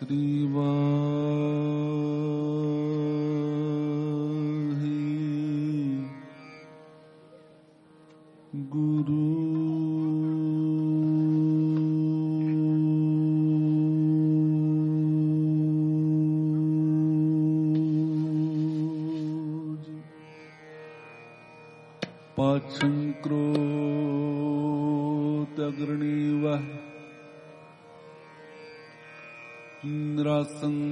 ਸ੍ਰੀ ਵਾਹਿਗੁਰੂ ਪਾਛੰ ਕ੍ਰੋਧ ਅਗਰਣੀ ਵਹ ਨਿਰਾਸੰ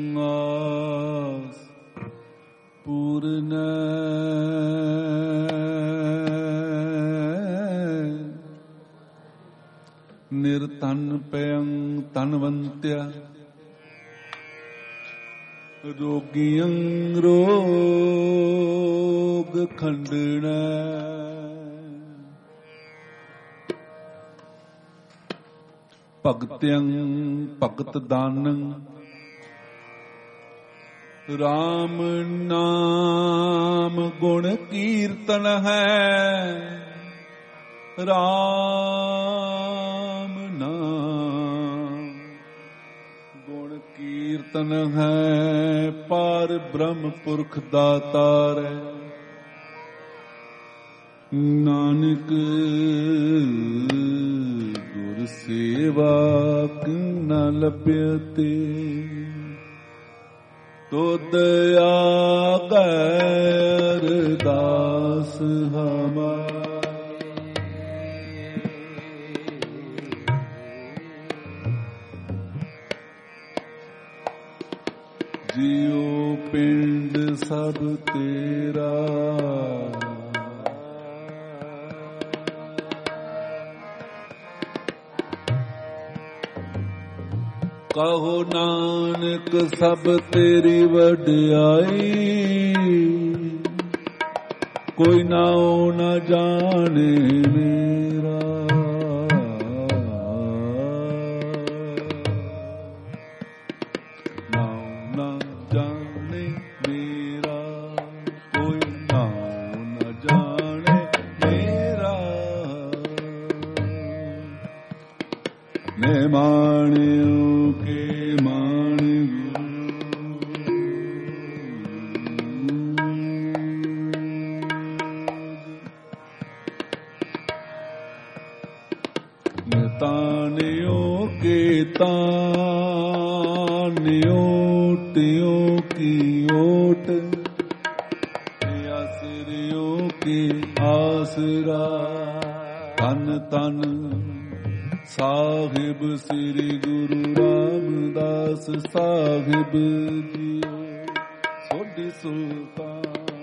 ਆਸ ਪੂਰਨ ਨਿਰਤਨ ਪਯੰ ਤਨਵੰਤਿਆ ਰੋਗੀਆਂ ਰੋਗ ਖੰਡਣਾ ਭਗਤਿਆਂ ਭਗਤ ਦਾਨੰ ਰਾਮ ਨਾਮ ਗੁਣ ਕੀਰਤਨ ਹੈ ਰਾਮ ਨਾਮ ਗੁਣ ਕੀਰਤਨ ਹੈ ਪਰ ਬ੍ਰਹਮ ਪੁਰਖ ਦਾਤਾਰ ਨਾਨਕ ਗੁਰ ਸੇਵਾ ਕਿਨ ਲੱਭਿਅਤੇ ਤੁਧ ਆਗੈ ਅਰਦਾਸ ਹਮਾਰੀ ਜਿਉ ਪਿੰਡ ਸਭ ਤੇਰਾ ਕਹੋ ਨਾਨਕ ਸਭ ਤੇਰੀ ਵਡਿਆਈ ਕੋਈ ਨਾਉ ਨ ਜਾਣੇ ਮੇਰਾ ਨਾਉ ਨ ਜਾਣੇ ਮੇਰਾ ਕੋਈ ਨਾਉ ਨ ਜਾਣੇ ਮੇਰਾ ਨੇ ਮਾਣਿਓ ਤਾਨਿਓ ਕੇ ਤਾਨਿਓ ਤਿਉ ਕੀ ਓਟ ਆਸਰਿਓ ਕੀ ਆਸਰਾ ਤਨ ਤਨ ਸਾਹਿਬ ਸ੍ਰੀ ਗੁਰੂ ਰਾਮਦਾਸ ਸਾਹਿਬ ਜੀਓ ਸੋਢੀ ਸੁਲਤਾਨ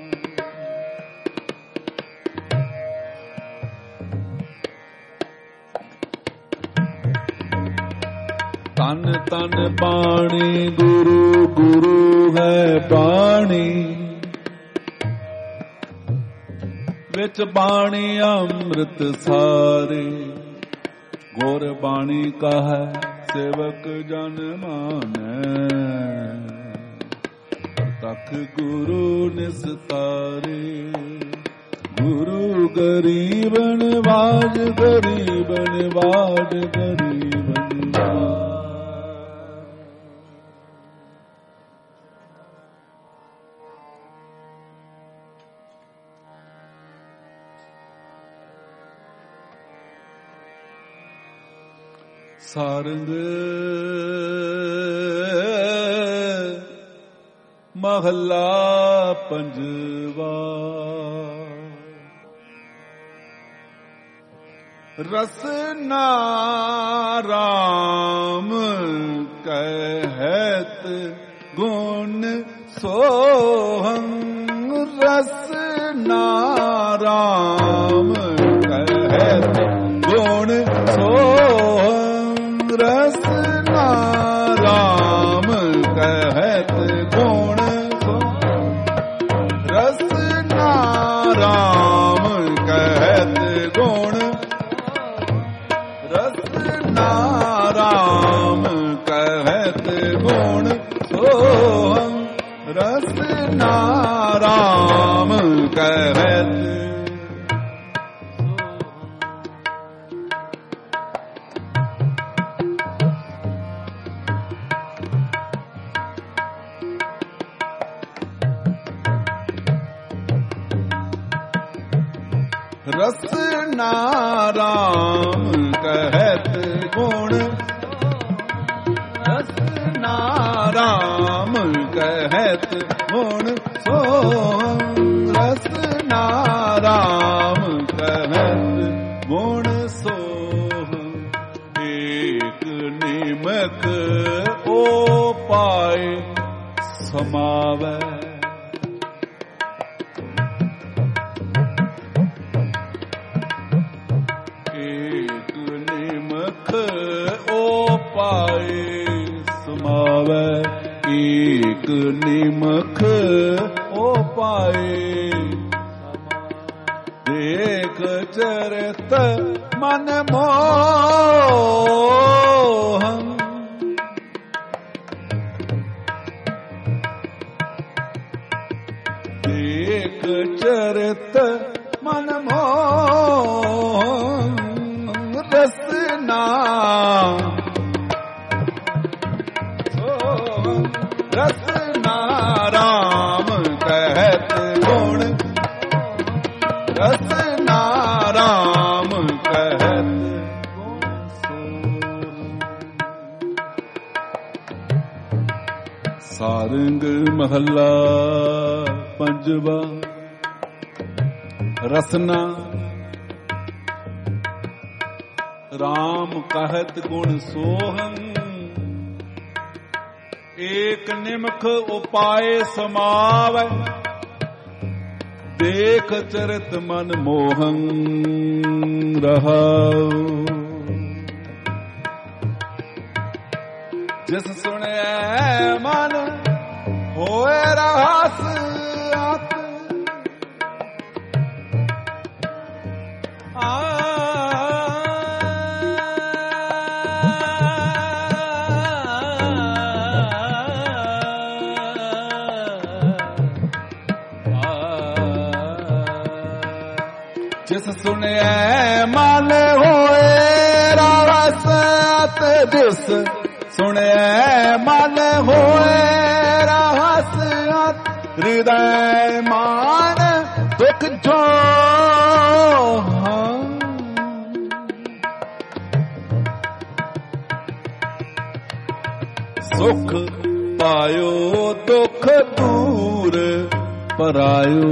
ਤਨ ਤਨ ਬਾਣੀ ਗੁਰੂ ਗੁਰੂ ਹੈ ਬਾਣੀ ਵਿੱਚ ਬਾਣੀ ਅੰਮ੍ਰਿਤ ਸਾਰੇ ਗੁਰ ਬਾਣੀ ਕਹੈ ਸੇਵਕ ਜਨ ਮਾਨੈ ਤਖ ਗੁਰੂ ਨਿਸਤਾਰੇ ਗੁਰੂ ਗਰੀਬਨ ਵਾਜ ਗਰੀਬਨ ਵਾਜ ਗਰੀਬਨ ਵਾਜ ਸਾਰੰਗ ਮਹੱਲਾ ਪੰਜਵਾ ਰਸਨਾ ਰਾਮ ਕਹਿਤ ਗੁਣ ਸੋਹੰ ਰਸਨਾ ਰਾਮ ਕਹਿਤ ਗੁਣ ਸੋਹੰ ਰਸਨਾ ਰਾਮ ਕਹਿਤ ਗੁਣ ਰਸਨਾ ਰਾਮ ਕਹਿਤ ਗੁਣ ਰਸਨਾ ਰਾਮ ਕਹਿਤ ਗੁਣ ਸੋਹੰ ਰਸਨਾ ਰਾਮ ਕਹਿਤ ਰਸਨਾ ਰਾਮ ਕਹਿਤ ਗੁਣ ਰਸਨਾ ਰਾਮ ਕਹਿਤ ਗੁਣ ਸੋਹੰ ਰਸਨਾ ਰਾਮ ਕਹਿਤ ਗੁਣ ਸੋਹੰ ਏਕ ਨਿਮਕ ਓ ਪਾਏ ਸਮਾਵੈ ਏਕ ਨਿਮਕ ਓ ਪਾਏ ਸਮਾਵੈ ਏਕ ਨਿਮਕ ਓ ਪਾਏ ਦੇਖ ਚਰਿਤ ਮਨ ਮੋਹੰ ਦੇਖ ਚਰਿਤ ਮਨ ਮੋਹੰ ਰਸਨਾ ਰਸਨਾ ਰਾਮ ਕਹਿਤ ਗੁਣ ਰਸਨਾ ਰਾਮ ਕਹਿਤ ਗੁਣ ਸੋਹੰ ਸਾਰੰਗ ਮਹੱਲਾ ਪੰਜਵਾ ਰਸਨਾ ਰਾਮ ਕਹਿਤ ਗੁਣ ਸੋਹੰ ਏਕ ਨਿਮਖ ਉਪਾਏ ਸਮਾਵੈ ਦੇਖ ਚਰਿਤ ਮਨ ਮੋਹੰ ਰਹਾਉ ਜਿਸ ਸੁਣਿਆ ਮਨ ਹੋਏ ਰਹਾਸ ਆਤ ਜਿਸ ਸੁਣਿਆ ਮਨ ਹੋਏ ਰਸ ਤੇ ਜਿਸ ਸੁਣਿਆ ਮਨ ਹੋਏ ਰਸ ਹਿਰਦੈ ਮਾਨ ਦੁਖ ਜੋ ਸੁਖ ਪਾਇਓ ਦੁਖ ਦੂਰ ਪਰਾਇਓ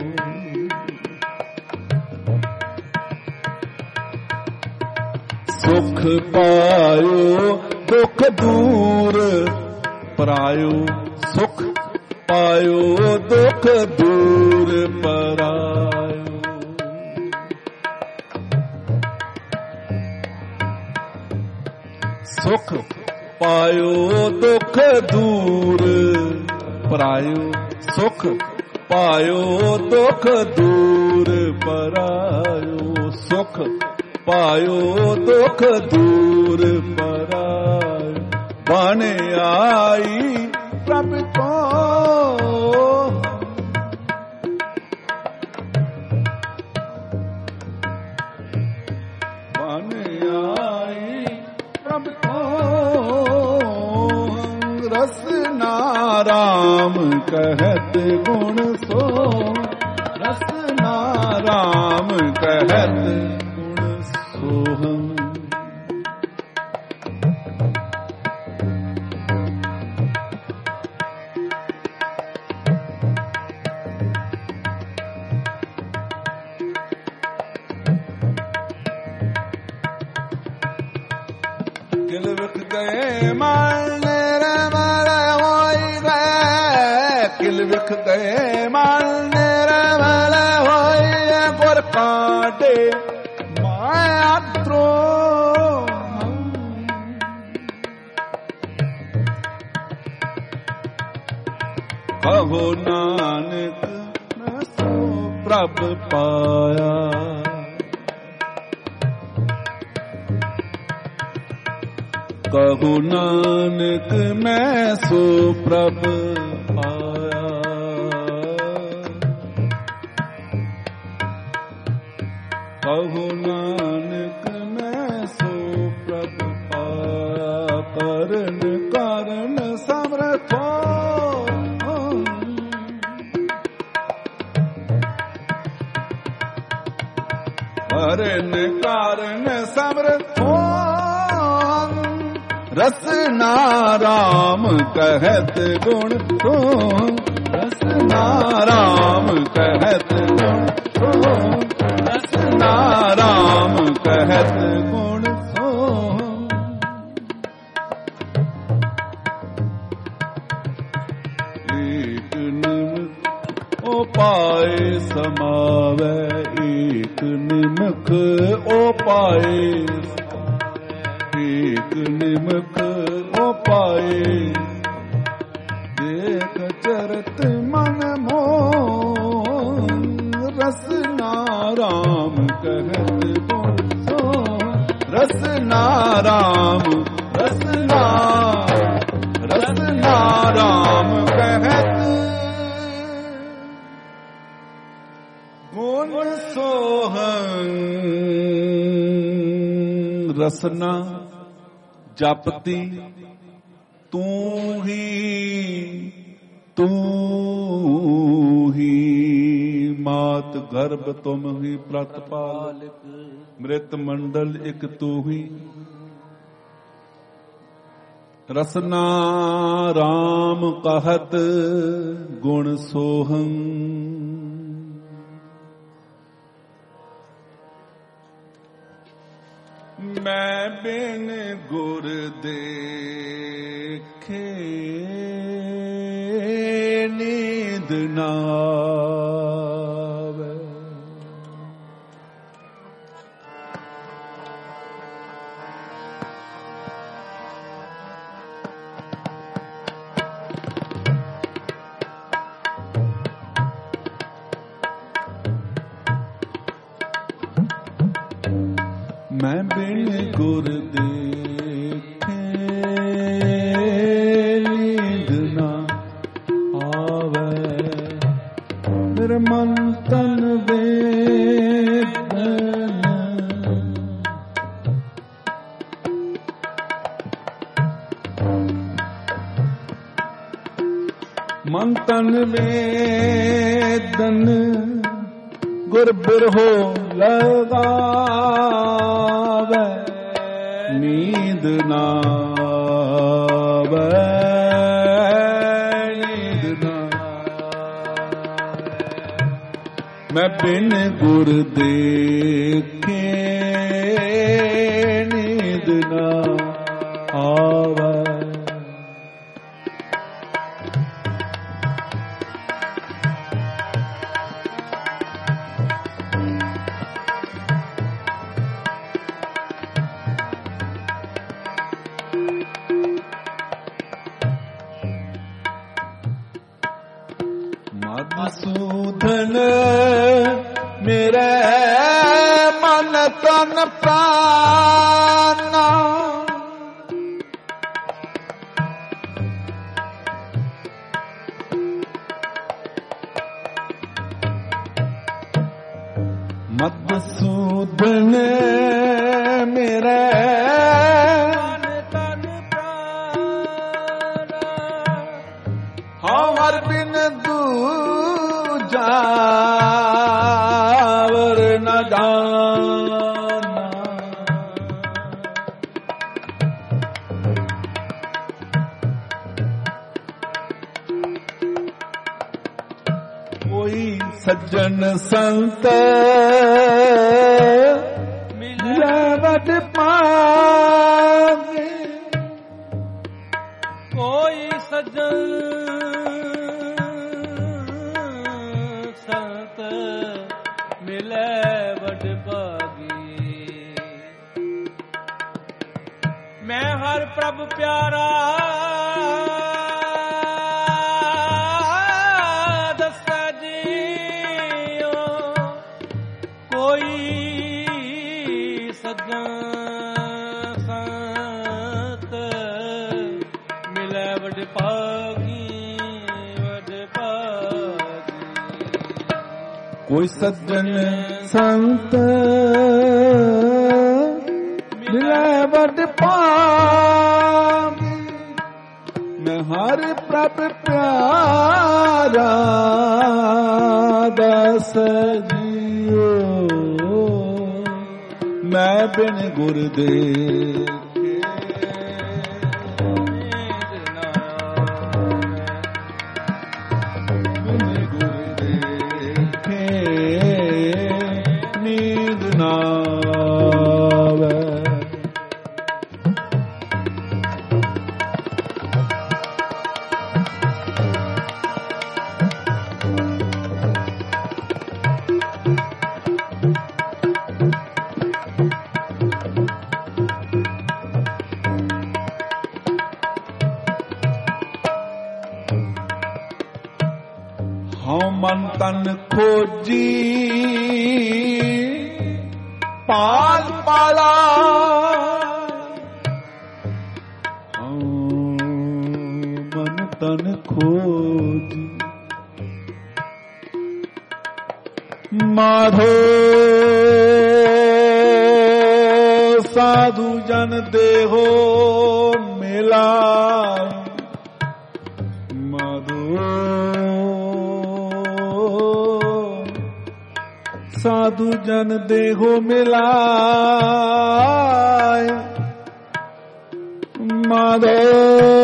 ਸੁਖ ਪਾਇਓ ਦੁਖ ਦੂਰ ਪਰਾਇਓ ਸੁਖ ਪਾਇਓ ਦੁਖ ਦੂਰ ਪਰਾਇਓ ਸੁਖ ਪਾਇਓ ਦੁਖ ਦੂਰ ਪਰਾਇਓ ਸੁਖ ਪਾਇਓ ਦੁਖ ਦੂਰ ਪਰਾਇਓ ਸੁਖ ਪਾਇਓ ਦੁਖ ਦੂਰ ਪਰਾਇ ਬਨ ਆਈ ਪ੍ਰਭ ਕੋ ਬਨ ਆਈ ਪ੍ਰਭ ਕੋ ਰਸਨਾ ਰਾਮ ਕਹਿਤ ਗੁਣ ਸੋ ਰਸਨਾ ਰਾਮ ਕਹਿਤ ਸੋਹੰ ਕਿਲ ਵਿਖ ਗਏ ਮਨ ਨਿਰਮਲ ਹੋਈ ਗਏ ਕਿਲ ਵਿਖ ਗਏ ਮਨ ਨਿਰਮਲ ਹੋਈ ਗੁਰ ਕਾਟੇ ਮਾਇਆ ਕਹੋ ਨਾਨਕ ਮੈਂ ਸੋ ਪ੍ਰਭ ਪਾਇਆ ਕਹੋ ਨਾਨਕ ਮੈਂ ਸੋ ਪ੍ਰਭ ਪਾਇਆ ਕਹੋ ਨਾਨਕ ਮੈਂ ਸੋ ਪ੍ਰਭ ਪਾਇਆ ਕਰਨ ਕਾਰਨ ਸਮਰਥੋ ਹਰਨ ਕਾਰਨ ਸਮਰਥੋ ਰਸਨਾ ਰਾਮ ਕਹਿਤ ਗੁਣ ਤੋ ਰਸਨਾ ਰਾਮ ਕਹਿਤ ਗੁਣ ਤੋ ਰਸਨਾ ਰਾਮ ਕਹਿਤ ਗੁਣ ਸੋ ਏਕ ਨਿਮਖ ਓ ਪਾਏ ਸਮਾਵੈ ਏਕ ਨਿਮਖ ਓ ਪਾਏ ਏਕ ਨਿਮਖ ਓ ਪਾਏ ਦੇਖ ਚਰਤ ਮਨ ਮੋਹ ਰਸਨਾ ਰਾਮ ਕਹਿਤ ਗੁਣ ਸੋ ਰਸਨਾ ਰਾਮ ਰਸਨਾ ਰਸਨਾ ਰਾਮ ਕਹਿਤ ਗੁਣ ਸੋਹੰ ਰਸਨਾ ਜਪਤੀ ਤੂੰ ਹੀ ਮਾਤ ਗਰਭ ਤੁਮ ਹੀ ਪ੍ਰਤਪਾਲਕ ਮ੍ਰਿਤ ਮੰਡਲ ਇਕ ਤੂੰ ਹੀ ਰਸਨਾ ਰਾਮ ਕਹਿਤ ਗੁਣ ਸੋਹੰ ਮੈਂ ਬਿਨ ਗੁਰ ਦੇਖੇ ਨੀਂਦ ਨਾ ਆਵੇ ਮੈਂ ਬਿਨ ਗੁਰ ਦੇਖੇ ਨੀਂਦ ਨਾ ਆਵੇ ਮੇਰੇ ਮਨ ਤਨ ਵੇਦਨ ਮਨ ਤਨ ਵੇਦਨ ਗੁਰ ਬਿਰਹੋ ਲਗਾਵੇ ਨੀਂਦ ਨਾ ਆਵੇ ਨੀਂਦ ਨਾ ਮੈਂ ਬਿਨ ਗੁਰ ਦੇਖੇ ਨੀਂਦ ਨਾ ਆਵੇ ਮਧੂਸੂਦਨ ਮੇਰੇ ਮਨ ਤਨ ਪ੍ਰਾਨਾ ਮਧੂਸੂਦਨ ਮੇਰੇ ਮਨ ਤਨ ਪ੍ਰਾਨਾ ਹਰ ਬਿਨ ਜਾਵਰ ਨ ਜਾਨਾ ਕੋਈ ਸੱਜਣ ਸੰਤ ਮਿਲੇ ਵਡ ਪਾਵੇ ਕੋਈ ਸੱਜਣ ਮਿਲੇ ਵਡ ਭਾਗੀ ਮੈਂ ਹਰ ਪ੍ਰਭ ਪਿਆਰਾ ਦੱਸਾ ਜੀਓ ਕੋਈ ਸੱਜਣ ਸੰਤ ਮਿਲੇ ਵਡ ਭਾਗੀ ਕੋਈ ਸੱਜਣ ਸੰਤ ਮਿਲੇ ਵਡ ਭਾਗੀ ਮੈਂ ਹਰ ਪ੍ਰਭ ਪਿਆਰਾ ਦਸ ਜੀਓ ਮੈਂ ਬਿਨ ਗੁਰ ਦੇਖੇ ਬਿਨ ਗੁਰ ਦੇਖੇ ਨੀਂਦ ਨਾ ਆਵੇ। ਹਉ ਮਨ ਤਨ ਖੋਜੀ ਪਾਲ ਪਾਲਾ ਹਉ ਮਨ ਤਨ ਖੋਜੀ ਮਾਧੋ ਸਾਧੂ ਜਨ ਦੇਹੋ ਮਿਲਾਇ ਸਾਧੂ ਜਨ ਦੇਹੋ ਮਿਲਾਇ ਮਾਧੋ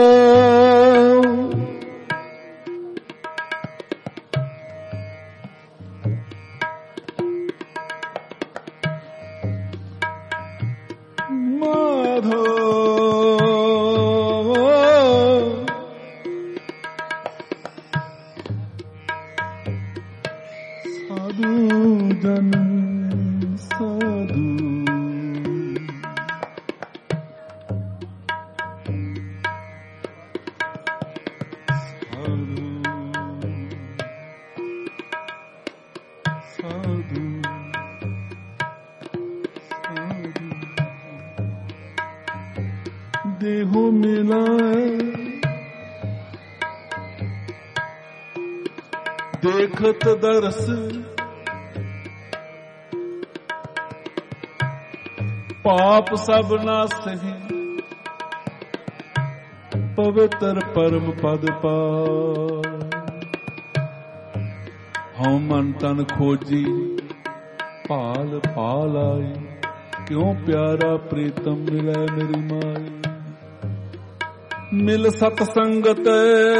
ਮਾਧੋ ਜਨ ਸਾਧੂ ਸਾਧੂ ਦੇਹੋ ਮਿਲਾਏ ਦੇਖਤ ਦਰਸ ਪਾਪ ਸਭ ਨਾਸਹਿ ਪਵਿੱਤਰ ਪਰਮ ਪਦ ਪਾਇ ਹਉ ਮਨ ਤਨ ਖੋਜੀ ਭਾਲ ਭਾਲ ਆਈ ਕਿਉ ਪਿਆਰਾ ਪ੍ਰੀਤਮ ਮਿਲੈ ਮੇਰੀ ਮਾਈ ਮਿਲ ਸਤ ਸੰਗਤ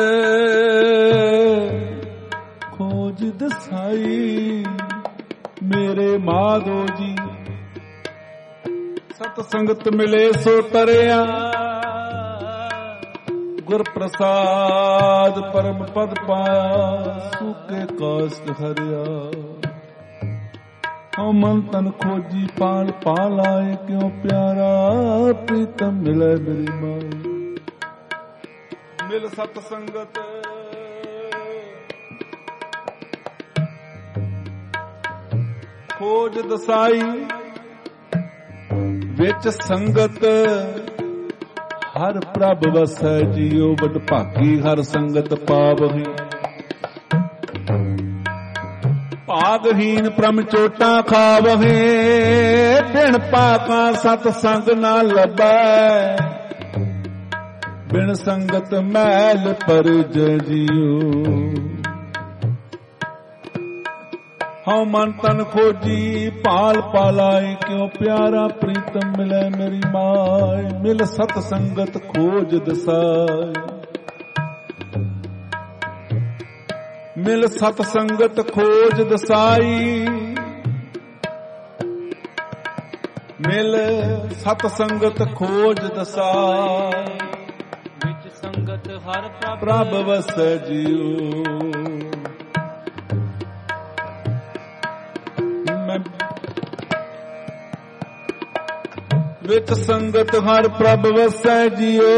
ਖੋਜ ਦਸਾਈ ਮੇਰੇ ਮਾਧੋ ਜੀ ਸਤ ਸੰਗਤ ਮਿਲੇ ਸੋ ਤਰਿਆ ਗੁਰ ਪ੍ਰਸਾਦ ਪਰਮ ਪਦ ਪਾਇਆ ਸੁਕੇ ਕਾਸ਼ਟ ਹਰਿਆ ਹਉ ਮਨ ਤਨ ਖੋਜੀ ਪਾਲ ਪਾਲ ਆਏ ਕਿਉ ਪਿਆਰਾ ਪ੍ਰੀਤਮ ਮਿਲੇ ਮੇਰੀ ਮਾਈ ਮਿਲ ਸਤ ਸੰਗਤ ਖੋਜ ਦਸਾਈ ਵਿੱਚ ਸੰਗਤ ਹਰ ਪ੍ਰਭ ਵਸੈ ਜੀਉ ਵਡ ਭਾਗੀ ਹਰ ਸੰਗਤ ਪਾਵਹਿ ਭਾਗਹੀਨ ਪ੍ਰਮ ਚੋਟਾਂ ਖਾਵਹਿ ਬਿਨ ਪਾਕਾਂ ਸਤ ਸੰਗ ਨਾ ਲੱਭੈ ਬਿਨ ਸੰਗਤ ਮੈਲ ਪਰਜ ਜੀਉ ਹਉ ਮਨ ਤਨ ਖੋਜੀ ਭਾਲ ਪਾਲਾਈ ਕਿਉ ਪਿਆਰਾ ਪ੍ਰੀਤਮ ਮਿਲੈ ਮੇਰੀ ਮਾਈ ਮਿਲ ਸਤ ਸੰਗਤ ਖੋਜ ਦਸਾਈ ਮਿਲ ਸਤ ਸੰਗਤ ਖੋਜ ਦਸਾਈ ਮਿਲ ਸਤ ਸੰਗਤ ਖੋਜ ਦਸਾਈ ਵਿੱਚ ਸੰਗਤ ਹਰ ਪ੍ਰਭ ਵਸੈ ਜੀਉ ਵਿੱਚ ਸੰਗਤ ਹਰ ਪ੍ਰਭ ਵਸੈ ਜੀਉ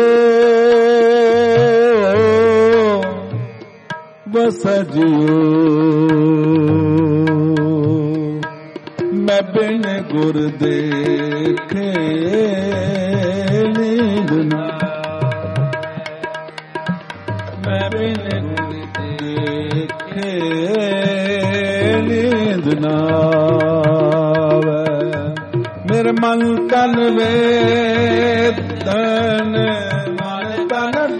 ਵਸੈ ਜੀਉ ਮੈਂ ਬਿਨ ਗੁਰ ਦੇਖੇ ਨੀਂਦ ਨਾ ਮੈਂ ਬਿਨ ਗੁਰ ਦੇਖੇ ਨੀਂਦ ਨਾ ਮੇਰੇ ਮਨ ਤਨ ਵੇਦਨ ਮਨ ਤਨ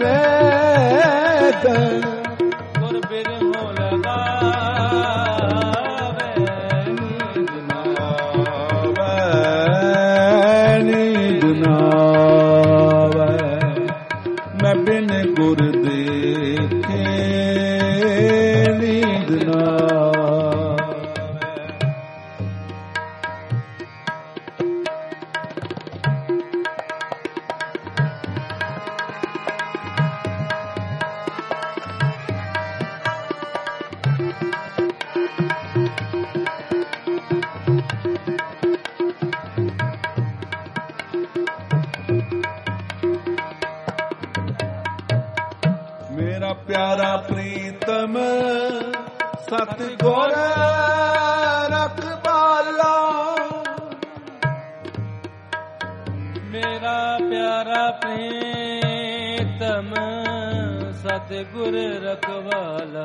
ਵੇਦਨ ਗੁਰ ਬਿਰਹੋ ਲਗਾਵੇ ਨੀਂਦ ਨਾ ਆਵੇ ਸਤਿਗੁਰ ਰਖਵਾਲਾ ਮੇਰਾ ਪਿਆਰਾ ਪ੍ਰੀਤਮ ਸਤਿਗੁਰ ਰਖਵਾਲਾ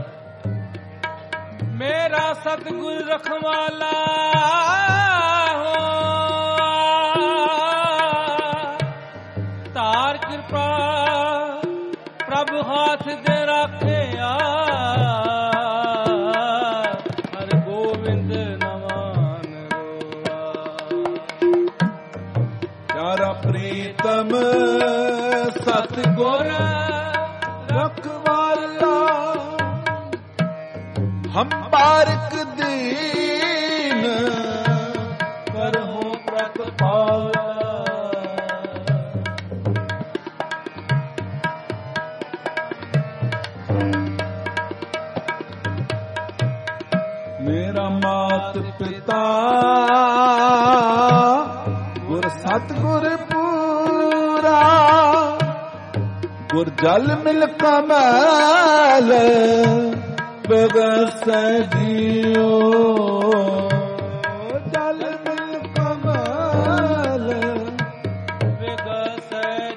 ਮੇਰਾ ਸਤਿਗੁਰ ਰਖਵਾਲਾ ਹੋ ਤਾਰ ਕਿਰਪਾ ਪ੍ਰਭ ਹੱਥ ਦੇ ਰੱਖਿਆ ਹਰ ਗੋਬਿੰਦ ਨਵਾਨ ਰੋਆ ਪਿਆਰਾ ਪ੍ਰੀਤਮ ਸਤਿਗੁਰ ਰਖਵਾਲਾ ਹਮ ਬਾਰਕ ਦੀਨ ਕਰਹੁ ਪ੍ਰਤਪਾਲਾ ਮੇਰਾ ਮਾਤ ਪਿਤਾ ਗੁਰ ਸਤਿਗੁਰ ਪੂਰਾ ਗੁਰ ਜਲ ਮਿਲ ਕਮਲ ਬਗਸ ਜੀਓ ਜਲ ਮਿਲ ਕਮਲ ਬਗਸ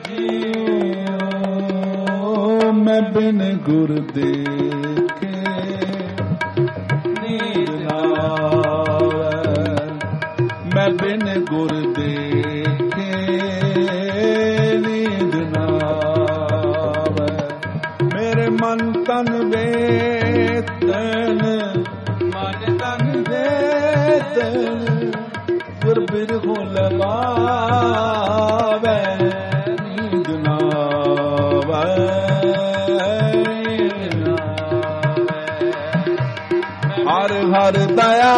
ਜੀਓ ਮੈਂ ਬਿਨ ਗੁਰ ਦੇਖੇ ਨੀਂਦ ਨਾ ਆਵੈ ਮੈਂ ਬਿਨ ਗੁਰ ਦੇਖੇ ਨੀਂਦ ਨਾ ਆਵੈ ਮੇਰੇ ਮਨ ਤਨ ਵੇਤਨ ਮਨ ਤਨ ਵੇਤਨ ਗੁਰ ਬਿਰਹੁ ਲਵਾਵੈ ਨੀਂਦ ਨਾ ਆਵੈ ਹਰ ਹਰ ਦਇਆ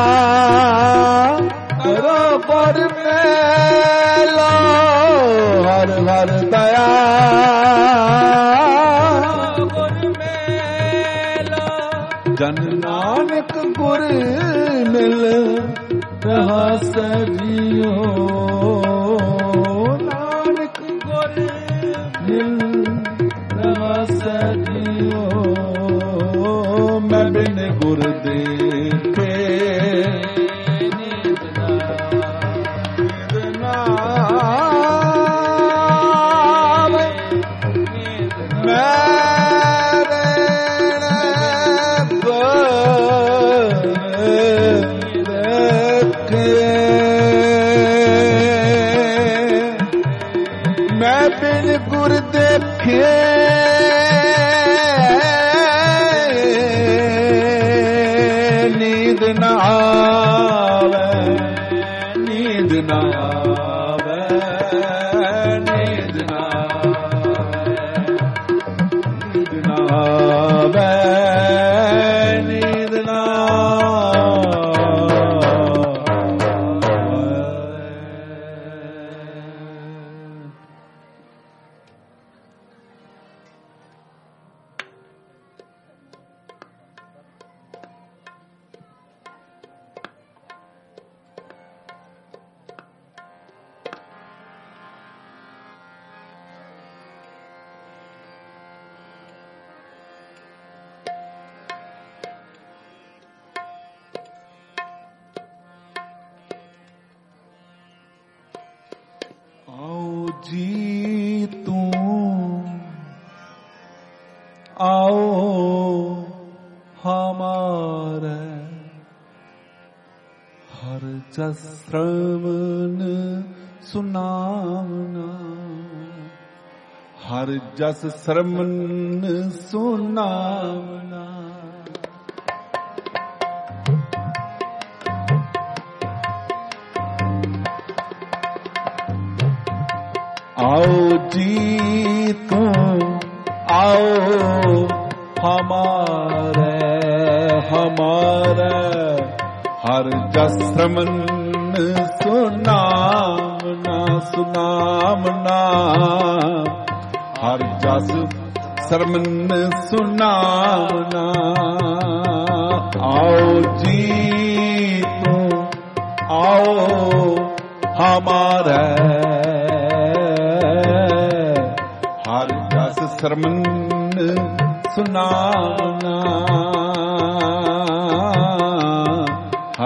ਕਰੋ ਪਰ ਮੇਲਾ ਹਰ ਹਰ ਦਇਆ ਜਨ ਨਾਨਕ ਗੁਰ ਮਿਲ ਰਹਾ ਸਜੀਓ ਨਾਨਕ ਗੁਰ ਮਿਲ ਰਹਾ ਸਜੀਓ ਮੈਂ ਬਿਨ ਗੁਰ ਦੇਖੇ ਨੀਂਦ ਨਾ ਆਵੈ ਮੈਂ ਬਿਨ ਗੁਰ ਦੇਖੇ ਨੀਂਦ ਨਾ ਆਵੈ ਨੀਂਦ ਨਾ ਆਵੈ ਨੀਂਦ ਨਾ ਆਵੈ ਨੀਂਦ ਨਾ ਜੀ ਤੂੰ आओ हमारे हर जस श्रवण सुनावना हर जस श्रवण सुनावना आओ जी तुम आओ हमारे हर जस श्रवण सुनामना सुनामना हर जस श्रवण सुनामना आओ जी तुम आओ हमारे हर जस श्रवण सुनामना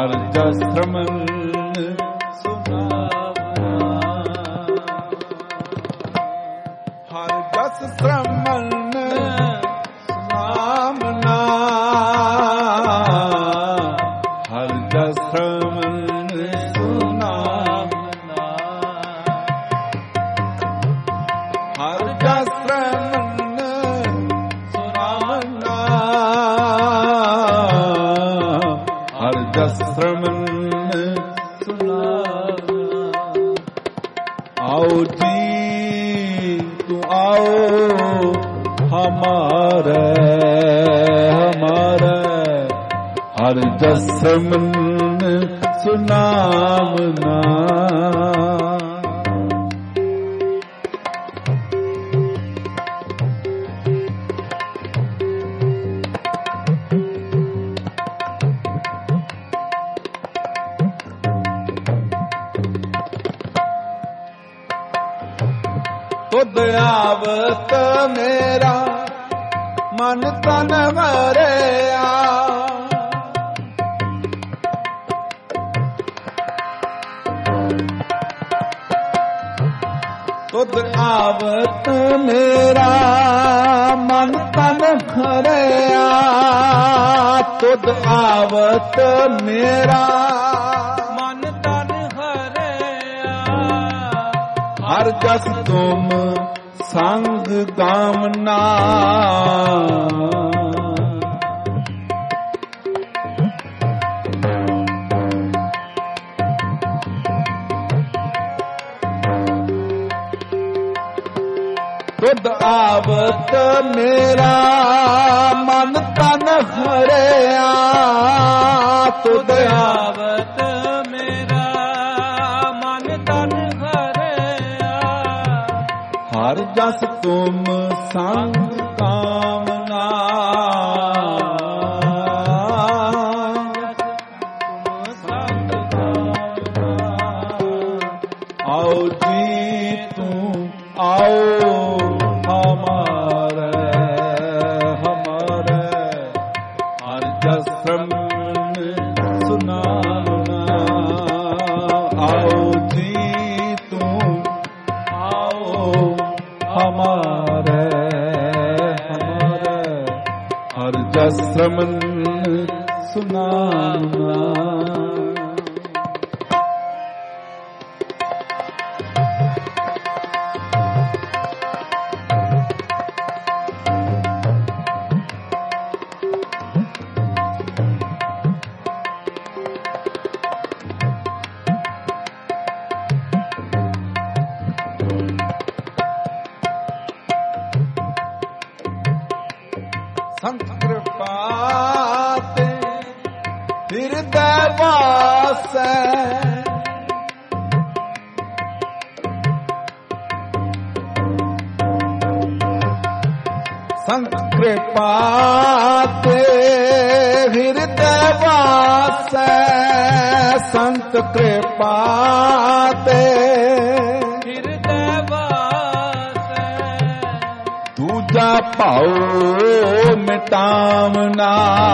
ਹਰ ਜਸ ਸ਼ਰਮਨ ਸੁਨਾਵਨਾ, ਹਰ ਜਸ ਸ਼ਰਮਨ ਸੁਨਾਵਨਾ, ਹਰ ਜਸ ਸ਼ਰਮਨ ਸੁਨਾਵਨਾ, ਹਰ ਜਸ ਸ਼ਰਮਨ ਸੁਨਾਵਨਾ, ਹਰ ਜਸ ਸ਼ਰਮਨ ਸੁਨਾਵਨਾ। आओ जी तू आओ हमारे हमारे, हर जस श्रमन सुनावना। तुद आवत मेरा मन तन भरिया, तुद आवत मेरा मन तन भरिया, तुद आवत मेरा मन तन हरिया, हर जस तुम संग गामना, तुद आवत मेरा मन तन हरिया, तुद आवत मेरा मन तन हरिया, हर जस तुम संग कामना, संग कामना। आओ जी तू आओ हमारे हमारे, हर जस श्रमन सुनावना। आओ जी तू आओ हमारे हमारे, हर जस श्रमन सुनावना। संत कृपा ते हृदय वासै, संत कृपा ते हृदय वासै, संत कृपा ते हृदय वासै, दूजा भाव मिटावना,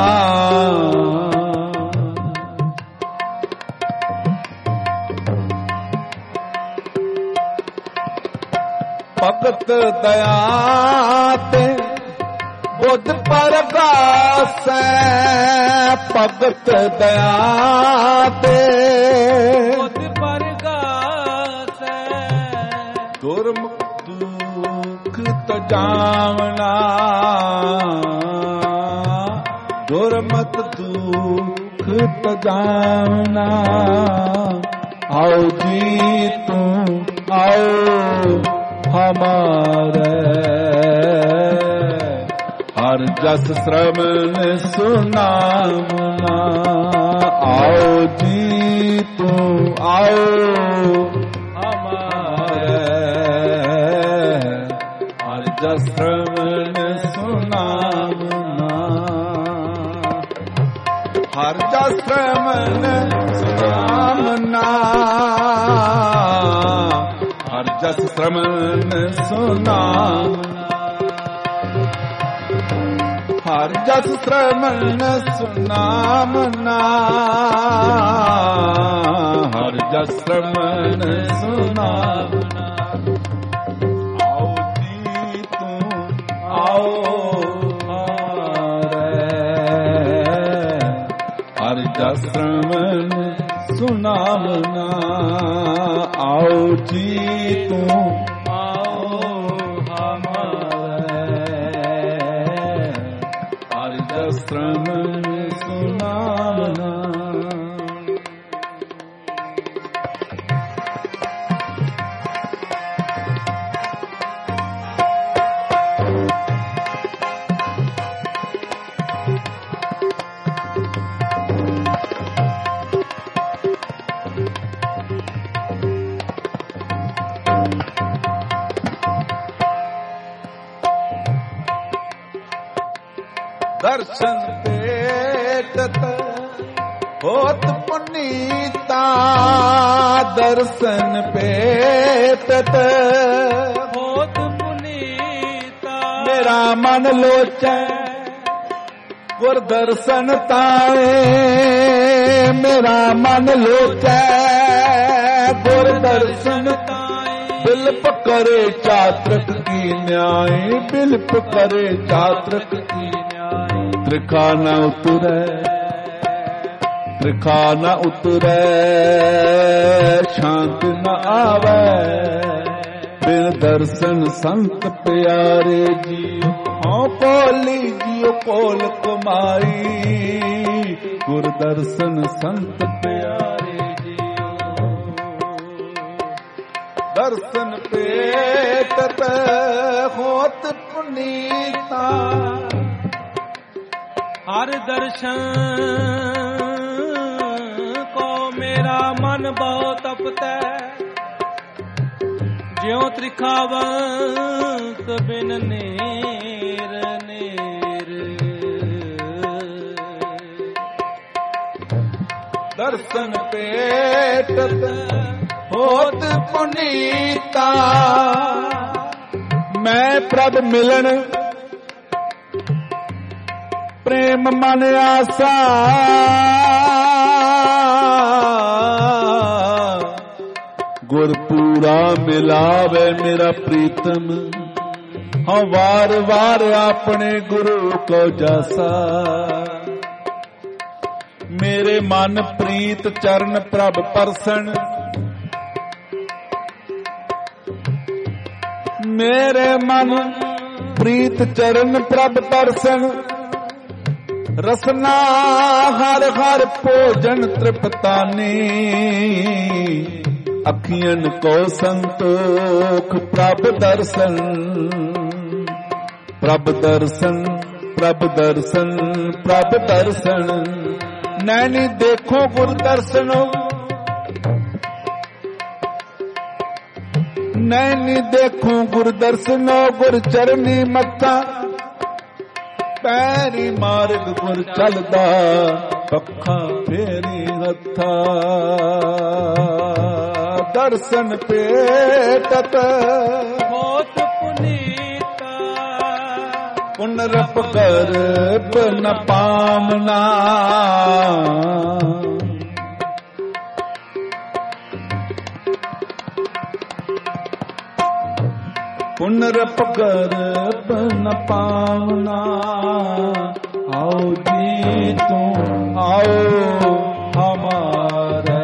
भगत दया ते बुध परगासै, भगत दया ते बुध परगासै, दुर्मुख दुख तजावना, दुर्मत दुख तजावना। आओ जी तू आओ हमारे, हर जस श्रवण सुनावना। आओ जी तू आओ हमारे, हर जस श्रवण सुनावना। हर जस श्रवण सुनावना, हर जस श्रवण सुनावना। हर जस श्रवण सुनावना, ਜਸ ਮਨ ਸੁਨਾਵਨਾ। ਆਓ ਜੀ ਤੂੰ ਆਓ ਹਾਰੇ ਹਰ ਜਸ ਮਨ ਸੁਨਾਵਨਾ। ਆਓ ਜੀ ਤੂੰ ਆਓ ਹਮਾਰੇ ਹਰ ਜਸ ਮਨ ਸੁਨਾਵਨਾ। ਦਰਸ਼ਨ ਭੇਟਤ ਹੋਤ ਪੁਨੀਤਾ। ਦਰਸ਼ਨ ਭੇਟਤ ਹੋਤ ਪੁਨੀਤਾ। ਮੇਰਾ ਮਨ ਲੋਚੈ ਗੁਰ ਦਰਸ਼ਨ ਤਾਏ। ਮੇਰਾ ਮਨ ਲੋਚੈ ਗੁਰ ਦਰਸ਼ਨ ਤਾਏ। ਬਿਲਪ ਕਰੇ ਚਾਤ੍ਰਿਕ ਕੀ ਨਿਆਏ। ਬਿਲਪ ਕਰੇ ਚਾਤ੍ਰਿਕ ਕੀ ਤ੍ਰਿਖਾ ਨ ਉਤਰੈ। ਤ੍ਰਿਖਾ ਨ ਉਤਰੈ ਸ਼ਾਂਤ ਨ ਆਵੈ। ਬਿਨ ਦਰਸ਼ਨ ਸੰਤ ਪਿਆਰੇ ਜੀਉ। ਹਉ ਕੋਲੀ ਜੀਉ ਕੋਲ ਕਮਾਈ। ਗੁਰ ਦਰਸ਼ਨ ਸੰਤ ਪਿਆਰੇ ਜੀਉ। ਦਰਸ਼ਨ ਭੇਟਤ ਹੋਤ ਪੁਨੀਤਾ। ਹਰ ਦਰਸ਼ਨ ਕੋ ਮੇਰਾ ਮਨ ਬਹੁ ਤਪਤੈ। ਜਿਉ ਤ੍ਰਿਖਾਵੰਤ ਬਿਨ ਨੇਰ ਨੇਰ। ਦਰਸ਼ਨ ਭੇਟਤ ਹੋਤ ਪੁਨੀਤਾ। ਮੈਂ ਪ੍ਰਭ ਮਿਲਣ ਪ੍ਰੇਮ ਮਨ ਆਸਾ। ਗੁਰ ਪੂਰਾ ਮਿਲਾਵੇ ਮੇਰਾ ਪ੍ਰੀਤਮ। ਹਾਂ ਵਾਰ ਵਾਰ ਆਪਣੇ ਗੁਰੂ ਕੋ ਜਾਸਾ। ਮੇਰੇ ਮਨ ਪ੍ਰੀਤ ਚਰਨ ਪ੍ਰਭ ਪਰਸਨ। ਮੇਰੇ ਮਨ ਪ੍ਰੀਤ ਚਰਨ ਪ੍ਰਭ ਪਰਸਨ। ਰਸਨਾ ਹਰ ਹਰ ਭੋਜਨ ਤ੍ਰਿਪਤਾਨੀ। ਅੱਖੀਆਂ ਕੋ ਸੰਤੋਖ ਪ੍ਰਭ ਦਰਸ਼ਨ। ਪ੍ਰਭ ਦਰਸ਼ਨ ਪ੍ਰਭ ਦਰਸ਼ਨ ਪ੍ਰਭ ਦਰਸ਼ਨ। ਨੈਣੀ ਦੇਖੋ ਗੁਰ ਦਰਸ਼ਨ। ਨੈਣੀ ਦੇਖੋ ਗੁਰ ਦਰਸ਼ਨ। ਗੁਰ ਚਰਨੀ ਮੱਥਾ ਪੈਰੀ ਮਾਰਗ ਗੁਰ ਚੱਲਦਾ। ਪੱਖਾ ਫੇਰੀ ਹੱਥਾ। ਦਰਸ਼ਨ ਭੇਟਤ ਹੋਤ ਪੁਨੀਤਾ। ਪੁਨਰਪ ਗਰਭ ਨ ਪਾਵਨਾ। ਪੁਨਰਪ ਗਰਭ ਨ ਪਾਵਨਾ। ਆਓ ਜੀ ਤੂੰ ਆਓ ਹਮਾਰੇ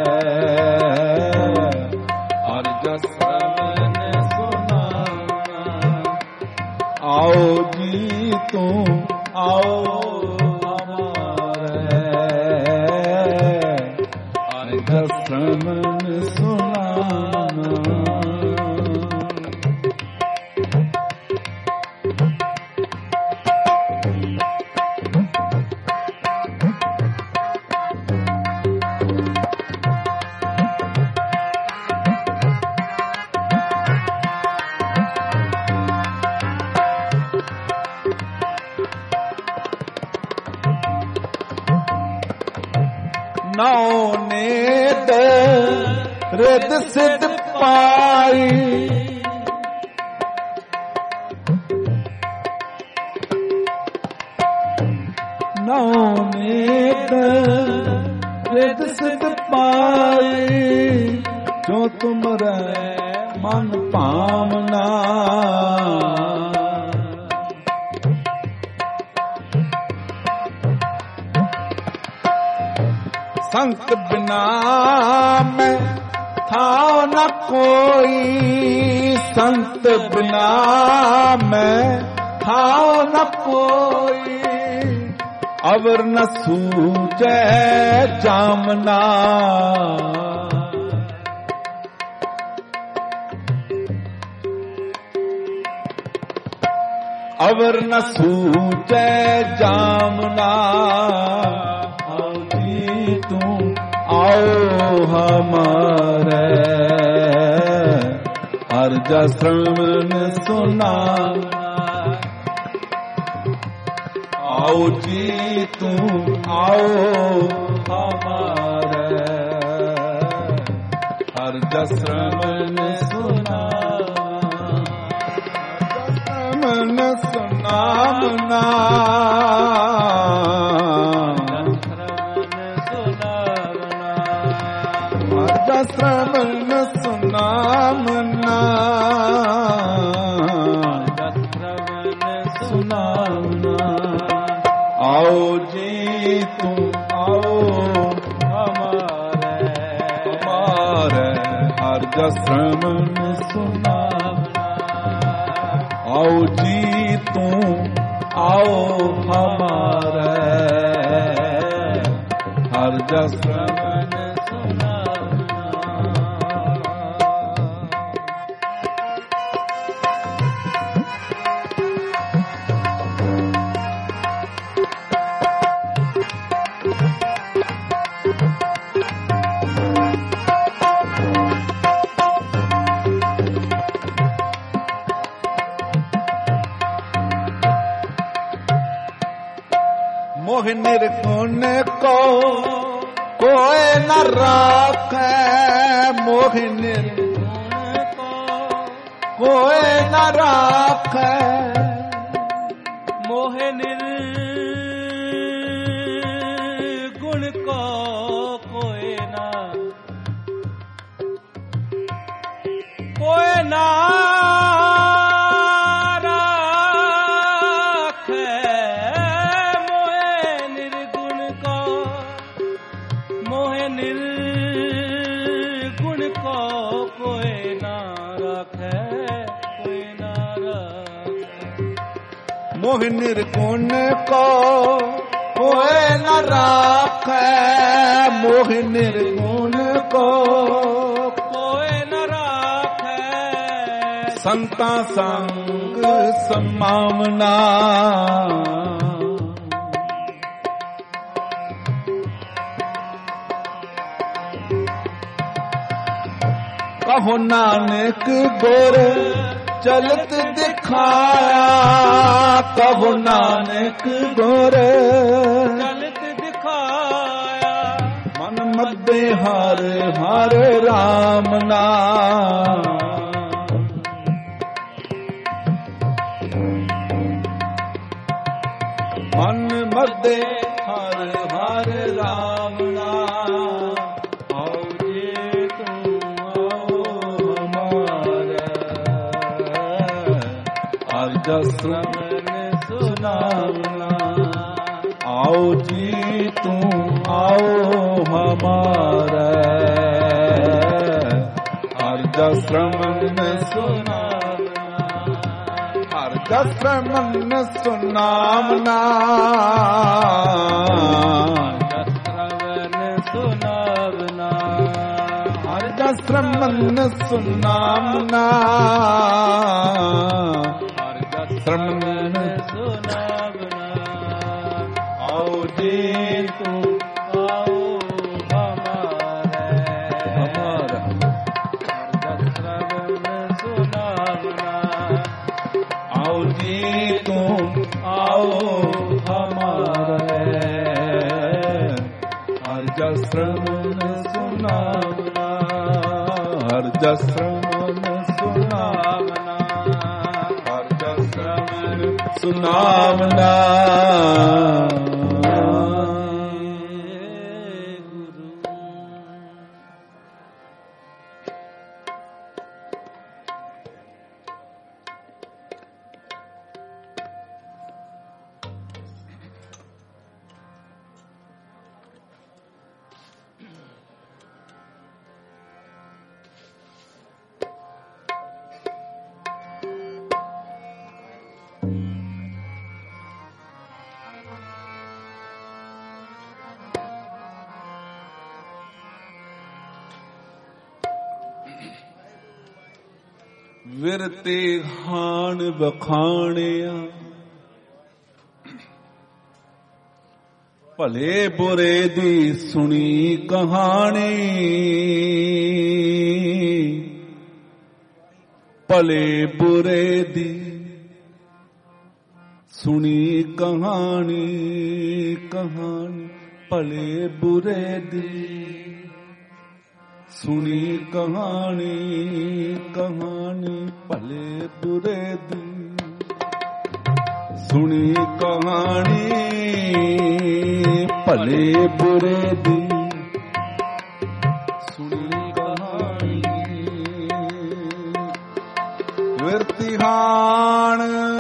ਹਰ ਜਸ ਮਨ ਸੁਨਾਵਨਾ। ਆਓ ਜੀ ਤੂੰ ਆਓ ਹਮਾਰੇ ਹਰ ਜਸ ਮਨ ਸੁਨਾਵਨਾ। ਨੌ ਨੇਤ ਰਿਦ ਸਿਧ ਪਾਈ। ਨੌ ਨੇਤ ਰਿਦ सिद्ध पाए जो तुमरे मन भावना। संत बिना मैं था न कोई, संत बिना मैं था न कोई, अवर न सूझे जामना। अवर न सूझे जामना। आओ जी तू आओ हमारे, हर जा श्रवण सुना। आओ जी तू आओ हमारे, हर जा श्रवण सुना। श्रवण सुनामना, हर जा श्रवण सुनामना, सुनामना। आओ जी तू आओ हमारे, हमारे हर जा श्रवण सुना। आओ जी तू आओ हमारे, हर जा श्रवण सुना। मोह निर्गुण को कोई न राखे, मोह निर्गुण को कोई न राखे। मोह निर्गुण को कोई ना मोह निर्गुण को कोई न राखे, मोह निर्गुण को कोई न राखे। संता संग समावना, कहो नानक गुर चलत दिखाया, कहो नानक गुर चलत दिखाया। मन मध्य हर हर राम नाम, मन मध्य हर हर राम नाम। आओ जी तू आओ हमारे, हर जा श्रवण सुनावना। आओ जी तू आओ हमारे, हर जा श्रवण सुनावना। हर जा श्रवण सुनावना, सुनावना। हर जा श्रवण सुनावना, श्रवण सुनावना। आओ जी तू आओ हमारे, हमारा, श्रवण सुनावना। आओ जी तू आओ हमारे, हर जा श्रवण सुनावना, हर जा श्रवण सुनावना, हर जा श्रवण सुनावना। ਵਿਰਤੇ ਹਾਣ ਵਖਾਣਿਆ ਭਲੇ ਬੁਰੇ ਦੀ ਸੁਣੀ ਕਹਾਣੀ ਭਲੇ ਬੁਰੇ ਦੀ ਸੁਣੀ ਕਹਾਣੀ ਕਹਾਣੀ ਭਲੇ ਬੁਰੇ ਦੀ ਸੁਣੀ ਕਹਾਣੀ ਕਹਾਣੀ ਭਲੇ ਬੁਰੇ ਦੀ ਸੁਣੀ ਕਹਾਣੀ ਭਲੇ ਬੁਰੇ ਦੀ ਸੁਣੀ ਕਹਾਣੀ ਵਿਰਤੀ ਹਾਣ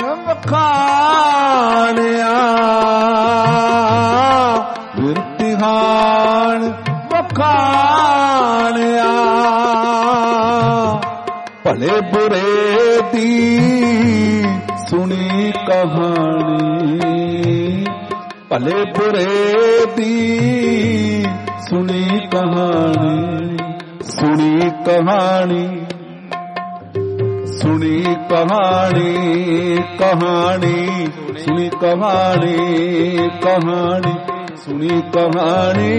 ਵਖਾਣਿਆ ਵਿਰਤੀ ਹਾਣ ਵਖਾਣਿਆ ਭਲੇ ਬੁਰੇ ਦੀ ਸੁਣੀ ਕਹਾਣੀ ਭਲੇ ਬੁਰੇ ਦੀ ਸੁਣੀ ਕਹਾਣੀ ਸੁਣੀ ਕਹਾਣੀ ਸੁਣੀ ਕਹਾਣੀ ਕਹਾਣੀ ਸੁਣੀ ਕਹਾਣੀ ਕਹਾਣੀ ਸੁਣੀ ਕਹਾਣੀ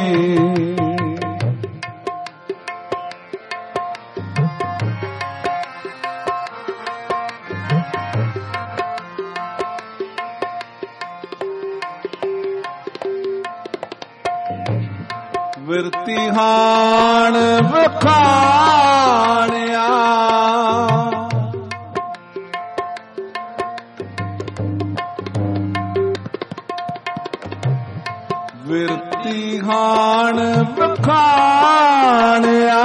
ਵਿਰਤੀ ਹਾਣ ਵਖਾਣਿਆ ਵਿਰਤੀ ਹਾਣ ਵਖਾਣਿਆ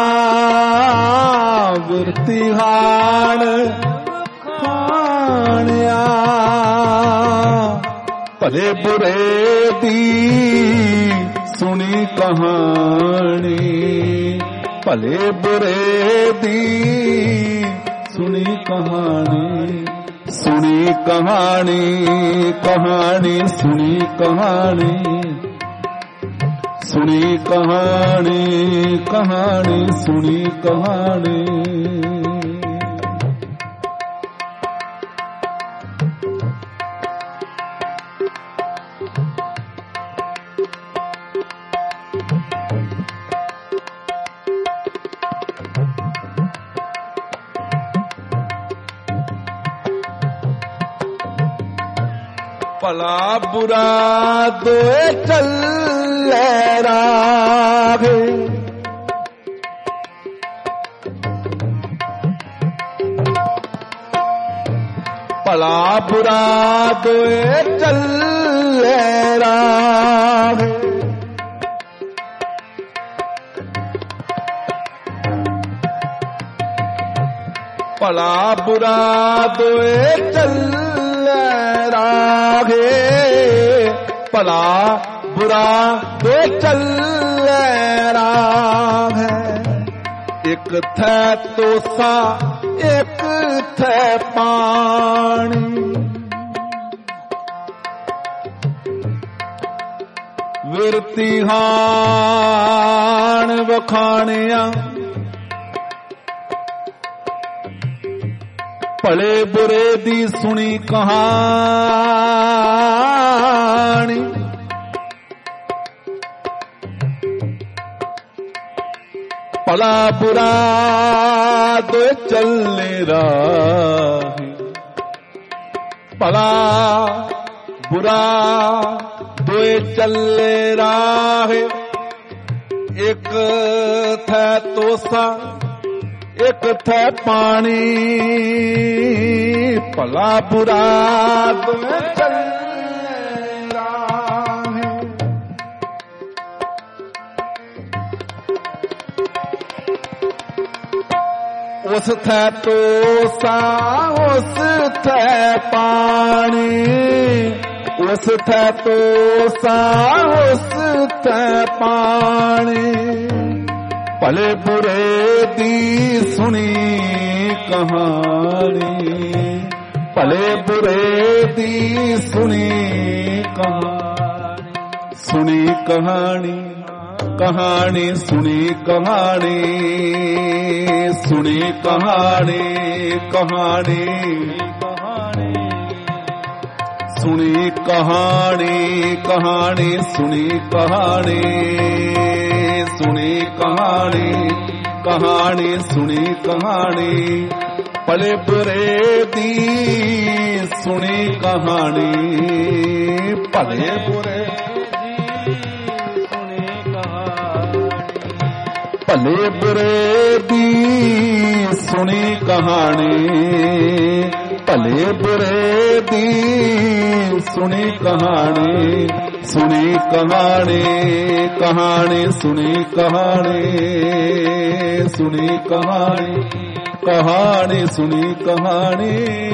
ਵਿਰਤੀ ਹਾਣ ਵਖਾਣਿਆ ਭਲੇ ਬੁਰੇ ਦੀ ਸੁਣੀ ਕਹਾਣੀ ਭਲੇ ਬੁਰੇ ਦੀ ਸੁਣੀ ਕਹਾਣੀ ਸੁਣੀ ਕਹਾਣੀ ਕਹਾਣੀ ਸੁਣੀ ਕਹਾਣੀ ਸੁਣੀ ਕਹਾਣੀ ਕਹਾਣੀ ਸੁਣੀ ਕਹਾਣੀ ਭਲਾ ਬੁਰਾ ਦੋਏ ਚੱਲੇ ਰਾਹੇ ਭਲਾ ਬੁਰਾ ਦੋਏ ਚੱਲੇ ਰਾਹੇ ਭਲਾ ਬੁਰਾ ਦੋਏ ਚੱਲੇ ਰਾਗੇ ਭਲਾ ਬੁਰਾ ਦੋ ਚੱਲੇ ਰਾਗ ਹੈ ਇੱਕ ਥੈ ਤੋਸਾ ਇੱਕ ਥੈ ਪਾਣੀ ਵਿਰਤੀ ਹਾਣ ਵਖਾਣਿਆ ਭਲੇ ਬੁਰੇ ਦੀ ਸੁਣੀ ਕਹਾਣੀ ਭਲਾ ਬੁਰਾ ਦੋ ਚੱਲੇ ਰਾਹੀ ਭਲਾ ਬੁਰਾ ਦੋ ਚੱਲੇ ਰਾਹੇ ਇੱਕ ਥੈ ਤੋਸਾ ਇੱਕ ਥੈ ਪਾਣੀ ਭਲਾ ਬੁਰਾ ਦੋਵੇਂ ਚੱਲੇ ਰਾਹੇ ਉਸ ਥੈ ਤੋਸਾ ਉਸ ਥੈ ਪਾਣੀ ਉਸ ਥੈ ਤੋਸਾ ਉਸ ਥੈ ਪਾਣੀ ਭਲੇ ਬੁਰੇ ਦੀ ਸੁਣੀ ਕਹਾਣੀ ਭਲੇ ਬੁਰੇ ਦੀ ਸੁਣੀ ਕਹਾਣੀ ਸੁਣੀ ਕਹਾਣੀ ਕਹਾਣੀ ਸੁਣੀ ਕਹਾਣੀ ਸੁਣੀ ਕਹਾਣੀ ਕਹਾਣੀ ਸੁਣੀ ਕਹਾਣੀ ਕਹਾਣੀ ਸੁਣੀ ਕਹਾਣੀ ਸੁਣੀ ਕਹਾਣੀ ਕਹਾਣੀ ਸੁਣੀ ਕਹਾਣੀ ਭਲੇ ਬੁਰੇ ਦੀ ਸੁਣੀ ਕਹਾਣੀ ਭਲੇ ਬੁਰੇ ਭਲੇ ਬੁਰੇ ਦੀ ਸੁਣੀ ਕਹਾਣੀ ਭਲੇ ਬੁਰੇ ਦੀ ਸੁਣੀ ਕਹਾਣੀ ਸੁਣੀ ਕਹਾਣੀ ਕਹਾਣੀ ਸੁਣੀ ਕਹਾਣੀ ਸੁਣੀ ਕਹਾਣੀ ਕਹਾਣੀ ਸੁਣੀ ਕਹਾਣੀ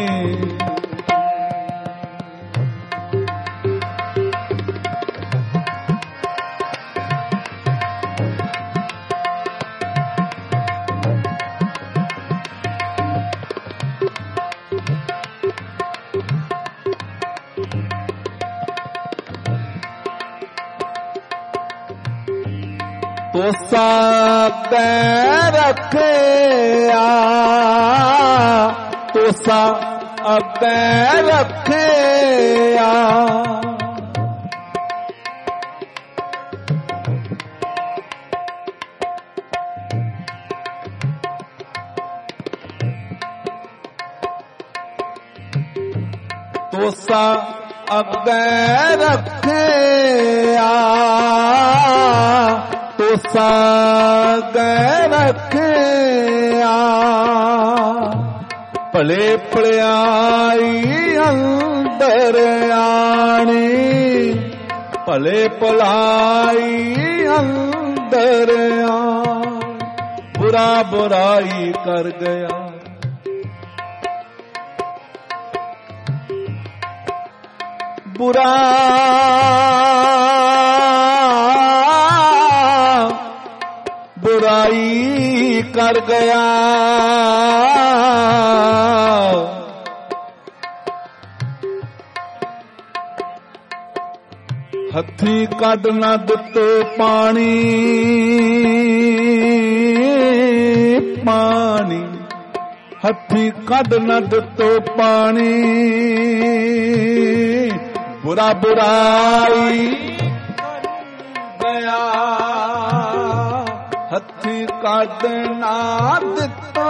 ਤੋਸਾ ਤੈ ਰੱਖਿਆ ਤੋਸਾ ਅਬੈ ਰੱਖਿਆ ਤੋਸਾ ਅਬੈ ਰੱਖਿਆ ਤੋਸਾ ਗੈ ਰੱਖਿਆ ਭਲੇ ਭਲਾਈ ਅੰਦਰ ਆਣੀ ਭਲੇ ਭਲਾਈ ਅੰਦਰ ਆਣੀ ਬੁਰਾ ਬੁਰਾਈ ਕਰ ਗਿਆ ਬੁਰਾ ਬੁਰਾਈ ਕਰ ਗਿਆ ਹੱਥੀਂ ਕੱਢ ਨਾ ਦਿੱਤੇ ਪਾਣੀ ਪਾਣੀ ਹੱਥੀਂ ਕੱਢ ਨਾ ਦਿੱਤੇ ਪਾਣੀ ਬੁਰਾ ਬੁਰਾਈ ਗਿਆ ਹੱਥੀਂ ਕੱਢ ਨਾ ਦਿੱਤਾ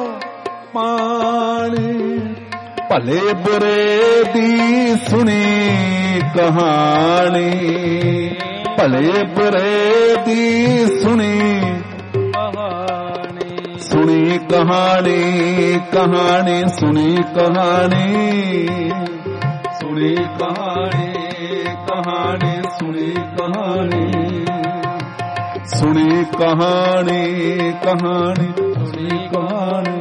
ਪਾਣੀ ਭਲੇ ਬੁਰੇ ਦੀ ਸੁਣੀ ਕਹਾਣੀ ਭਲੇ ਬੁਰੇ ਦੀ ਸੁਣੀ ਕਹਾਣੀ ਸੁਣੀ ਕਹਾਣੀ ਕਹਾਣੀ ਸੁਣੀ ਕਹਾਣੀ ਸੁਣੀ ਕਹਾਣੀ ਕਹਾਣੀ ਸੁਣੀ ਕਹਾਣੀ ਸੁਣੀ ਕਹਾਣੀ ਕਹਾਣੀ ਸੁਣੀ ਕਹਾਣੀ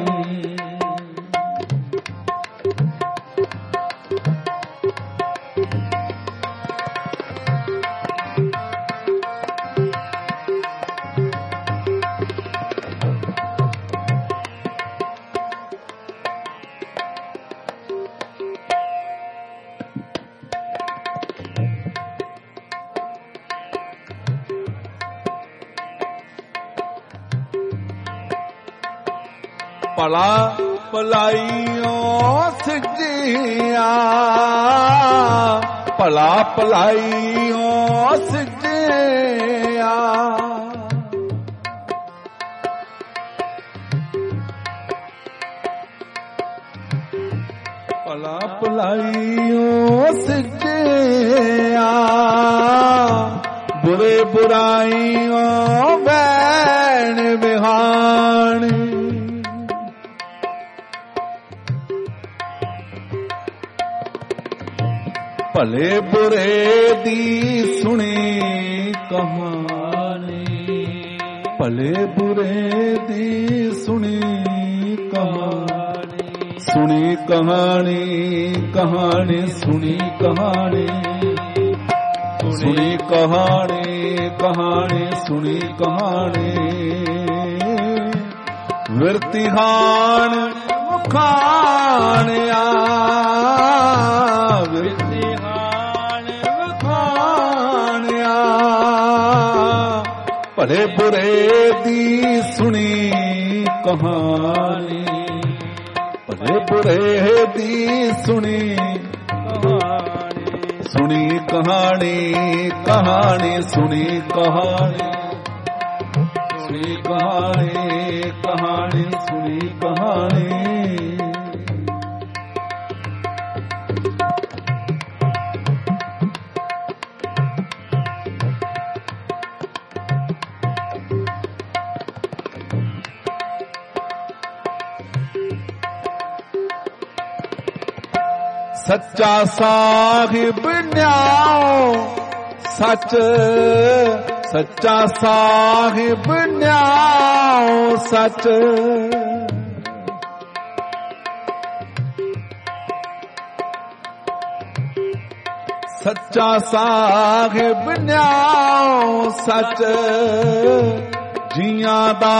ਭਲਾ ਭਲਾਈਓ ਸਿੱਜਿਆ ਭਲਾ ਭਲਾਈਓ ਸਿੱਜਿਆ ਭਲਾ ਭਲਾਈਓ ਸਿੱਜਿਆ ਬੁਰੇ ਬੁਰਾਈਓ ਵੈਣ ਵਿਹਾਣੀ ਭਲੇ ਬੁਰੇ ਦੀ ਸੁਣੀ ਕਹਾਣੀ ਭਲੇ ਬੁਰੇ ਦੀ ਸੁਣੀ ਕਹਾਣੀ ਸੁਣੀ ਕਹਾਣੀ ਕਹਾਣੀ ਸੁਣੀ ਕਹਾਣੀ ਸੁਣੀ ਕਹਾਣੀ ਕਹਾਣੀ ਸੁਣੀ ਕਹਾਣੀ ਵਿਰਤਿਹਾਨ ਮੁਖਾਣਿਆ ਭਲੇ ਬੁਰੇ ਦੀ ਸੁਣੀ ਕਹਾਣੀ, ਭਲੇ ਬੁਰੇ ਦੀ ਸੁਣੀ ਸੁਣੀ ਕਹਾਣੀ, ਕਹਾਣੀ ਸੁਣੀ ਕਹਾਣੀ, ਸੁਣੀ ਕਹਾਣੀ, ਕਹਾਣੀ ਸੁਣੀ ਕਹਾਣੀ। ਸੱਚਾ ਸਾਹਿਬ ਨਿਆਓ ਸੱਚ, ਸੱਚਾ ਸਾਹਿਬ ਨਿਆਓ ਸੱਚ, ਸੱਚਾ ਸਾਹਿਬ ਨਿਆਓ ਸੱਚ, ਜੀਆਂ ਦਾ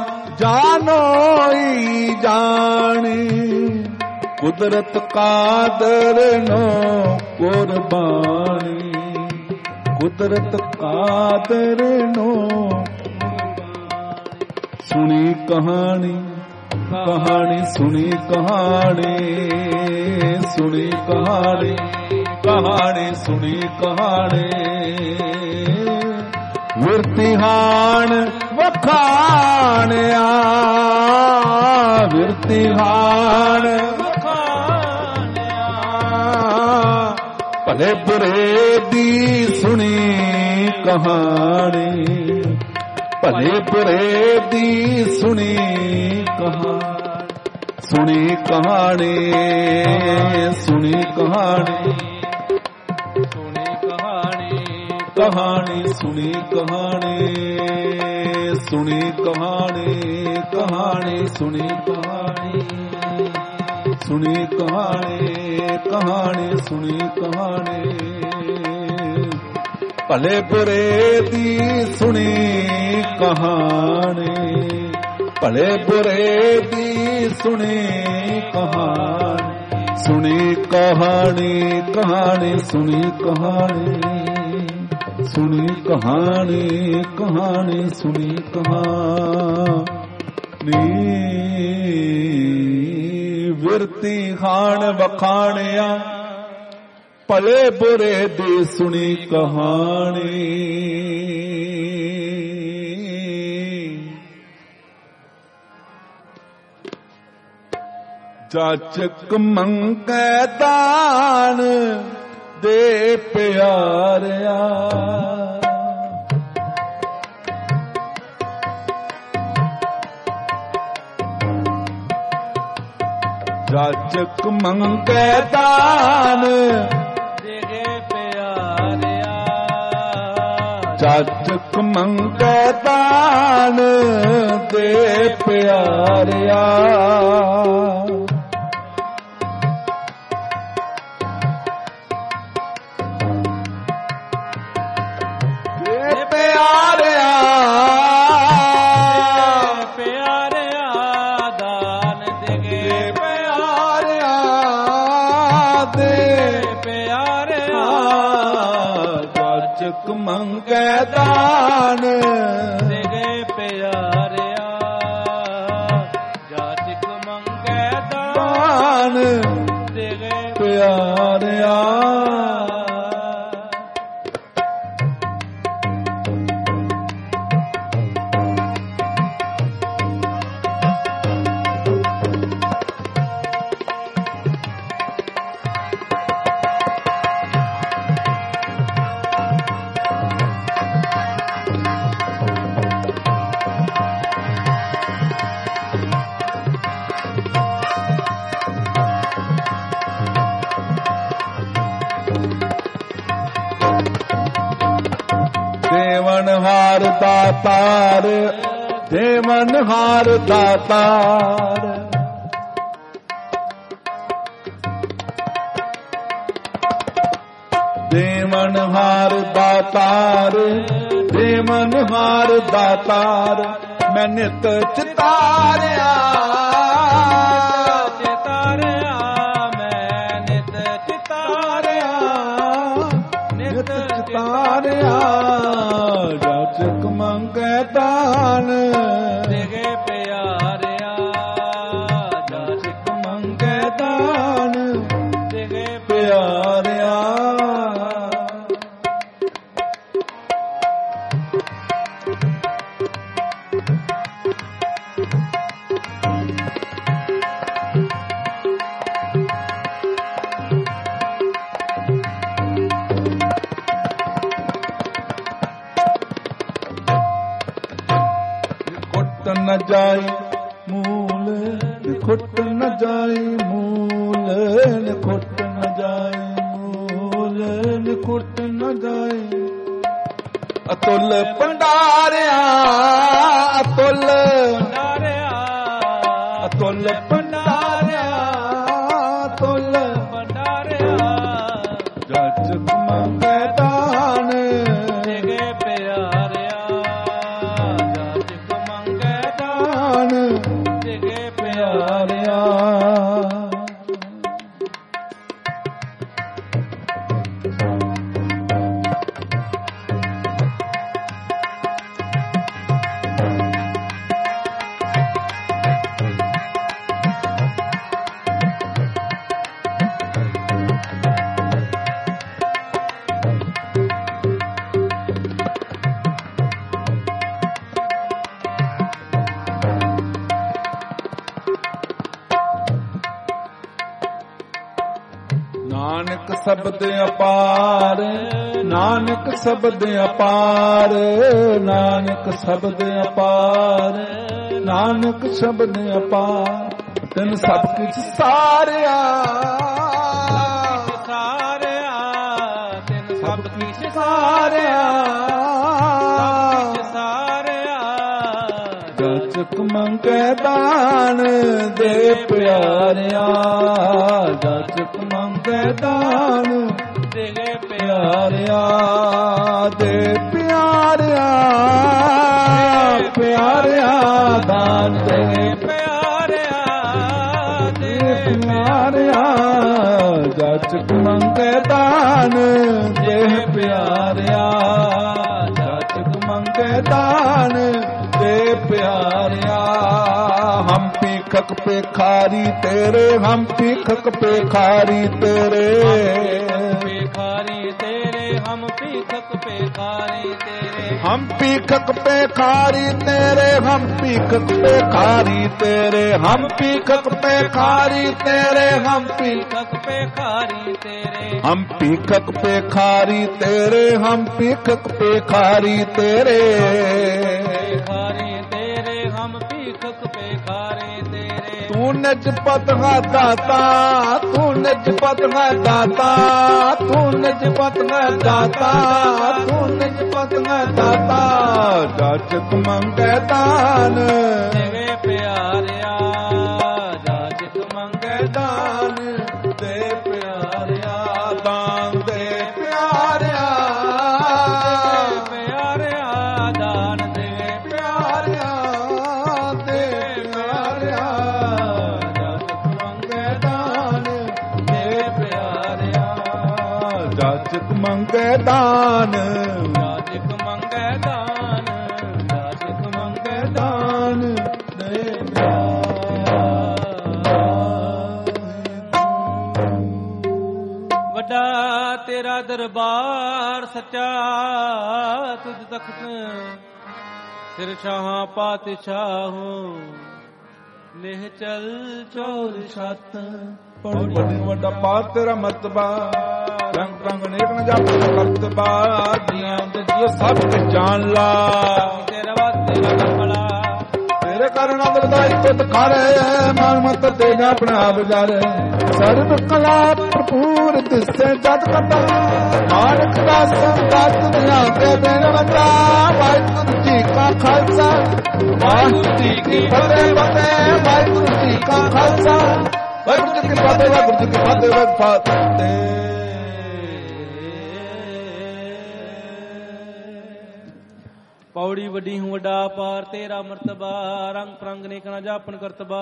ਜਾਨੋਈ ਜਾਣੀ, ਕੁਦਰਤ ਕਾਦਰ ਨੋ ਕੁਰਬਾਨੀ, ਕੁਦਰਤ ਕਾਦਰ ਨੋ ਸੁਣੀ ਕਹਾਣੀ, ਕਹਾਣੀ ਸੁਣੀ ਕਹਾਣੀ, ਸੁਣੀ ਕਹਾਣੀ, ਕਹਾਣੀ ਸੁਣੀ ਕਹਾਣੀ। ਵਿਰਤਿਹਾਨ ਵਖਾਣਿਆ, ਵਿਰਤਿਹਾਨ ਭਲੇ ਬੁਰੇ ਦੀ ਸੁਣੀ ਕਹਾਣੀ, ਭਲੇ ਬੁਰੇ ਦੀ ਸੁਣੀ ਕਹਾਣੀ, ਸੁਣੀ ਕਹਾਣੀ, ਸੁਣੀ ਕਹਾਣੀ, ਸੁਣੀ ਕਹਾਣੀ, ਕਹਾਣੀ ਸੁਣੀ ਕਹਾਣੀ, ਸੁਣੀ ਕਹਾਣੀ, ਕਹਾਣੀ ਸੁਣੀ ਕਹਾਣੀ, ਸੁਣੀ ਕਹਾਣੀ, ਕਹਾਣੀ ਸੁਣੀ ਕਹਾਣੀ। ਭਲੇ ਬੁਰੇ ਦੀ ਸੁਣੀ ਕਹਾਣੀ, ਭਲੇ ਬੁਰੇ ਦੀ ਸੁਣੀ ਕਹਾਣੀ, ਸੁਣੀ ਕਹਾਣੀ, ਕਹਾਣੀ ਸੁਣੀ ਕਹਾਣੀ, ਸੁਣੀ ਕਹਾਣੀ, ਕਹਾਣੀ ਸੁਣੀ ਕਹਾਣੀ। ਵਿਰਤਿਹਾਨ ਵਖਾਣਿਆ, ਭਲੇ ਬੁਰੇ ਦੀ ਸੁਣੀ ਕਹਾਣੀ। ਜਾਚਕ ਮੰਗੈ ਦਾਨ ਦੇ ਪਿਆਰਿਆ, ਜਾਚਕ ਮੰਗੈ ਦਾਨ ਦੇ ਪਿਆਰਿਆ, ਜਾਚਕ ਮੰਗੈ ਦਾਨ ਦੇ ਪਿਆਰਿਆ, ਮੰਗੈ ਦਾਨ ਦੇ ਪਿਆਰਿਆ, ਜਾਚਕ ਮੰਗੈ ਦਾਨ ਦੇ ਪਿਆਰਿਆ। ਦੇਵਨਹਾਰ ਦਾਤਾਰ, ਦੇਵਨਹਾਰ ਦਾਤਾਰ, ਦੇਵਨਹਾਰ ਦਾਤਾਰ, ਦੇਵਨਹਾਰ ਦਾਤਾਰ, ਮੈਂ ਨਿਤ ਚਿਤਾਰਿਆ, ਚਿਤਾਰਿਆ ਮੈਂ ਨਿਤ ਚਿਤਾਰਿਆ, ਨਿਤ ਚਿਤਾਰਿਆ, ਜਾਚਕ ਮੰਗ ਮੰਗੈ ਦਾਨ ਦੇਗੇ ਪਿਆਰਿਆ ਜਾਚਕ ਮੰਗੈ ਦਾਨ ਦੇਗੇ ਪਿਆਰਿਆ ਨ ਜਾਈ ਮੂਲ ਨਿਖੁੱਟ ਨ ਜਾਈ ਮੂਲ ਨਿਖੁੱਟ ਨ ਜਾਈ ਮੂਲ ਨਿਖੁੱਟ ਨ ਜਾਈ ਅਤੁੱਲ ਭੰਡਾਰਿਆ ਅਤੁੱਲ ਭੰਡਾਰਿਆ ਅਤੁੱਲ ਭੰਡਾਰਿਆ ਅਤੁੱਲ ਭੰਡਾਰਿਆ ਜਾਚਕ ਮੰਗੈ ਦਾਨ ਦੇਗੇ ਪਿਆਰਿਆ ਜਾਚਕ ਮੰਗੈ ਦਾਨ ਦੇਗੇ ਪਿਆਰਿਆ ਨਾਨਕ ਸ਼ਬਦ ਅਪਾਰ ਨਾਨਕ ਸ਼ਬਦ ਅਪਾਰ ਨਾਨਕ ਸ਼ਬਦ ਅਪਾਰ ਨਾਨਕ ਸ਼ਬਦ ਅਪਾਰ ਤੈਨ ਸਭ ਕੁਛ ਸਾਰਿਆ ਸਾਰਿਆ ਤੈਨ ਸਭ ਕੁਛ ਸਾਰਿਆ ਸਾਰਿਆ ਜਾਚਕ ਮੰਗੈ ਦਾਨ ਦੇ ਪਿਆਰਿਆ ਜਾਚਕ ਮੰਗੈ ਦਾਨ ਦੇਗੇ ਪਿਆਰਿਆ ਦੇ ਪਿਆਰਿਆ ਪਿਆਰਿਆ ਦਾਨ ਦੇ ਪਿਆਰਿਆ ਦੇ ਪਿਆਰਿਆ ਜਾਚਕ ਮੰਗੈ ਦਾਨ ਦੇ ਪਿਆਰਿਆ ਜਾਚਕ ਮੰਗੈ ਦਾਨ ਦੇ ਪਿਆਰਿਆ ਹਮ ਭੀਖਕ ਭਿਖਾਰੀ ਤੇਰੇ ਹਮ ਭੀਖਕ ਭਿਖਾਰੀ ਤੇਰੇ ਭਿਖਾਰੀ ਤੇਰੇ ਹਮ ਭੀਖਕ ਭਿਖਾਰੀ ਤੇਰੇ ਹਮ ਭੀਖਕ ਭਿਖਾਰੀ ਤੇਰੇ ਹਮ ਭੀਖਕ ਭਿਖਾਰੀ ਤੇਰੇ ਹਮ ਭੀਖਕ ਭਿਖਾਰੀ ਤੇਰੇ ਹਮ ਭੀਖਕ ਭਿਖਾਰੀ ਤੇਰੇ ਹਮ ਭੀਖਕ ਭਿਖਾਰੀ ਤੇਰੇ ਹਮ ਭੀਖਕ ਭਿਖਾਰੀ ਤੇਰੇ ਭਿਖਾਰੀ ਤੇਰੇ ਹਮ ਭੀਖਕ ਭਿਖਾਰੀ ਤੇਰੇ ਤੂੰ ਨਿਜਪਤ ਹੈ ਦਾਤਾ ਤੂੰ ਨਿਜਪਤ ਹੈ ਦਾਤਾ ਤੂੰ ਨਿਜਪਤ ਹੈ ਦਾਤਾ ਤੂੰ ਨਿਜਪਤ ਹੈ ਦਾਤਾ ਜਾਚਕ ਮੰਗੈ ਦਾਨ ਦੇਗੇ ਪਿਆਰਿਆ ਜਾਚਕ ਮੰਗੈ ਦਾਨ ਦੇ ਪਿਆਰਿਆ ਦਾਨ ਦੇ ਪਿਆਰਿਆ ਪਿਆਰਿਆ ਦਾਨ ਦੇ ਪਿਆਰਿਆ ਦੇ ਪਿਆਰਿਆ ਜਾਚਕ ਮੰਗੈ ਦਾਨ ਦੇ ਪਿਆਰਿਆ ਜਾਚਕ ਮੰਗੈ ਦਾਨ ਜਾਚਕ ਮੰਗੈ ਦਾਨ ਜਾਚਕ ਮੰਗੈ ਦਾਨ ਦੇ ਵੱਡਾ ਤੇਰਾ ਦਰਬਾਰ ਸੱਚਾ ਤੁਝ ਤਖਤ ਸਿਰ ਸ਼ਾਹਾਂ ਪਾਤਸ਼ਾਹੋਂ ਲੇਹ ਚਲ ਚੋਰ ਛਤ ਪੜੀ ਵੱਡੀ ਵੱਡਾ ਪਾਤ ਤੇਰਾ ਮਰਤਬਾ ਰੰਗ ਰੰਗ ਨੇਕ ਨ ਜਾਪ ਕਰਤਬਾ ਜੀਆਂ ਤੇ ਜੀ ਸਭ ਕੁਝ ਜਾਣ ਲਾ ਤੇਰਾ ਵਾਸਤੇ ਲਗੜਾ ਤੇਰੇ ਕਰਨ ਅਦਰਦਾਈ ਕੁੱਤ ਖਾਰੇ ਮਨ ਮਤ ਤੇ ਜਾ ਆਪਣਾ ਬਜ਼ਾਰੇ ਸਰਬ ਕਲਾ ਭਰਪੂਰ ਦਿਸੇ ਜਦ ਕਟਾ ਮਾਨਕ ਦਾ ਸੰਗਤ ਦੁਨੀਆ ਕੇ ਬੇਨਵੰਦਾ ਵਾਹਿਗੁਰੂ ਜੀ ਕਾ ਖਾਲਸਾ ਵਾਹਿਗੁਰੂ ਜੀ ਕੀ ਫਤਿਹ ਵਾਹਿਗੁਰੂ ਜੀ ਕਾ ਖਾਲਸਾ ਵਾਹਿਗੁਰੂ ਜੀ ਕੀ ਫਤਿਹ ਵਾਹਿਗੁਰੂ ਜੀ ਕੀ ਫਤਿਹ ਪੌੜੀ ਵੱਡੀ ਹੂੰ ਵੱਡਾ ਪਾਰ ਤੇਰਾ ਮਰਤਬਾ ਰੰਗ ਪ੍ਰੰਗ ਨੇ ਕਣਾ ਜਾਪਨ ਕਰਤਬਾ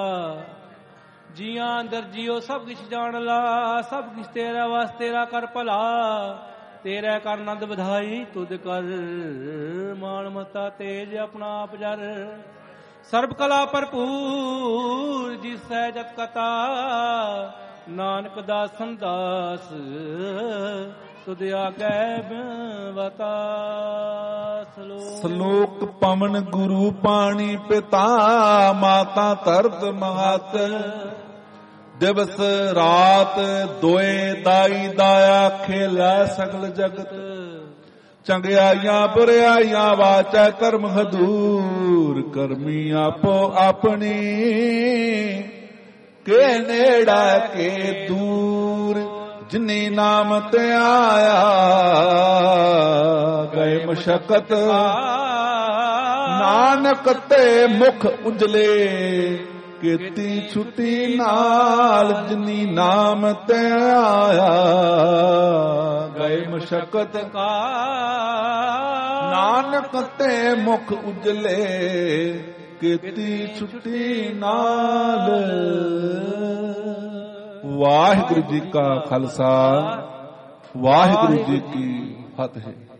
ਜੀਆਂ ਅੰਦਰ ਜੀਓ ਸਭ ਕੁਛ ਜਾਣ ਲਾ ਸਭ ਕੁਛ ਤੇਰਾ ਵਾਸਤੇ ਤੇਰਾ ਕਰ ਭਲਾ ਤੇਰੇ ਕਰ ਆਨੰਦ ਵਧਾਈ ਤੁਧ ਕਰ ਮਾਨ ਮਤਾ ਤੇਜ ਆਪਣਾ ਆਪ ਜਰ ਸਰਬ ਕਲਾ ਭਰਪੂਰ ਜਿਸੈ ਜਤ ਕਤਾ ਨਾਨਕ ਦਾਸਨ ਦਾਸ ਤੁਧ ਆਗੈ ਬਤਾ ਸ਼ਲੋਕ ਪਵਨ ਗੁਰੂ ਪਾਣੀ ਪਿਤਾ ਮਾਤਾ ਧਰਤ ਮਹਤ ਦਿਵਸ ਰਾਤ ਦੋਏ ਦਾਈ ਦਾਇਆ ਖੇਲਾ ਸਗਲ ਜਗਤ ਚੰਗਿਆਈਆਂ ਬੁਰਿਆਈਆਂ ਵਾਚੈ ਕਰਮ ਹਦੂਰ ਕਰਮੀ ਆਪੋ ਆਪਣੀ ਕੇ ਨੇੜਾ ਕੇ ਦੂਰ ਜਿਨੀ ਨਾਮ ਤੇ ਆਇਆ ਗਏ ਮਸ਼ਕਤ ਨਾਨਕ ਤੇ ਮੁਖ ਉਜਲੇ ਕੀਤੀ ਛੁੱਟੀ ਨਾਲ ਜਿਨੀ ਨਾਮ ਤੇ ਆਇਆ ਗਏ ਮਸ਼ਕਤ ਕਾ ਨਾਨਕ ਤੇ ਮੁਖ ਉਜਲੇ ਕੀਤੀ ਛੁੱਟੀ ਨਾਲ। ਵਾਹਿਗੁਰੂ ਜੀ ਕਾ ਖਾਲਸਾ ਵਾਹਿਗੁਰੂ ਜੀ ਕੀ ਫਤਿਹ।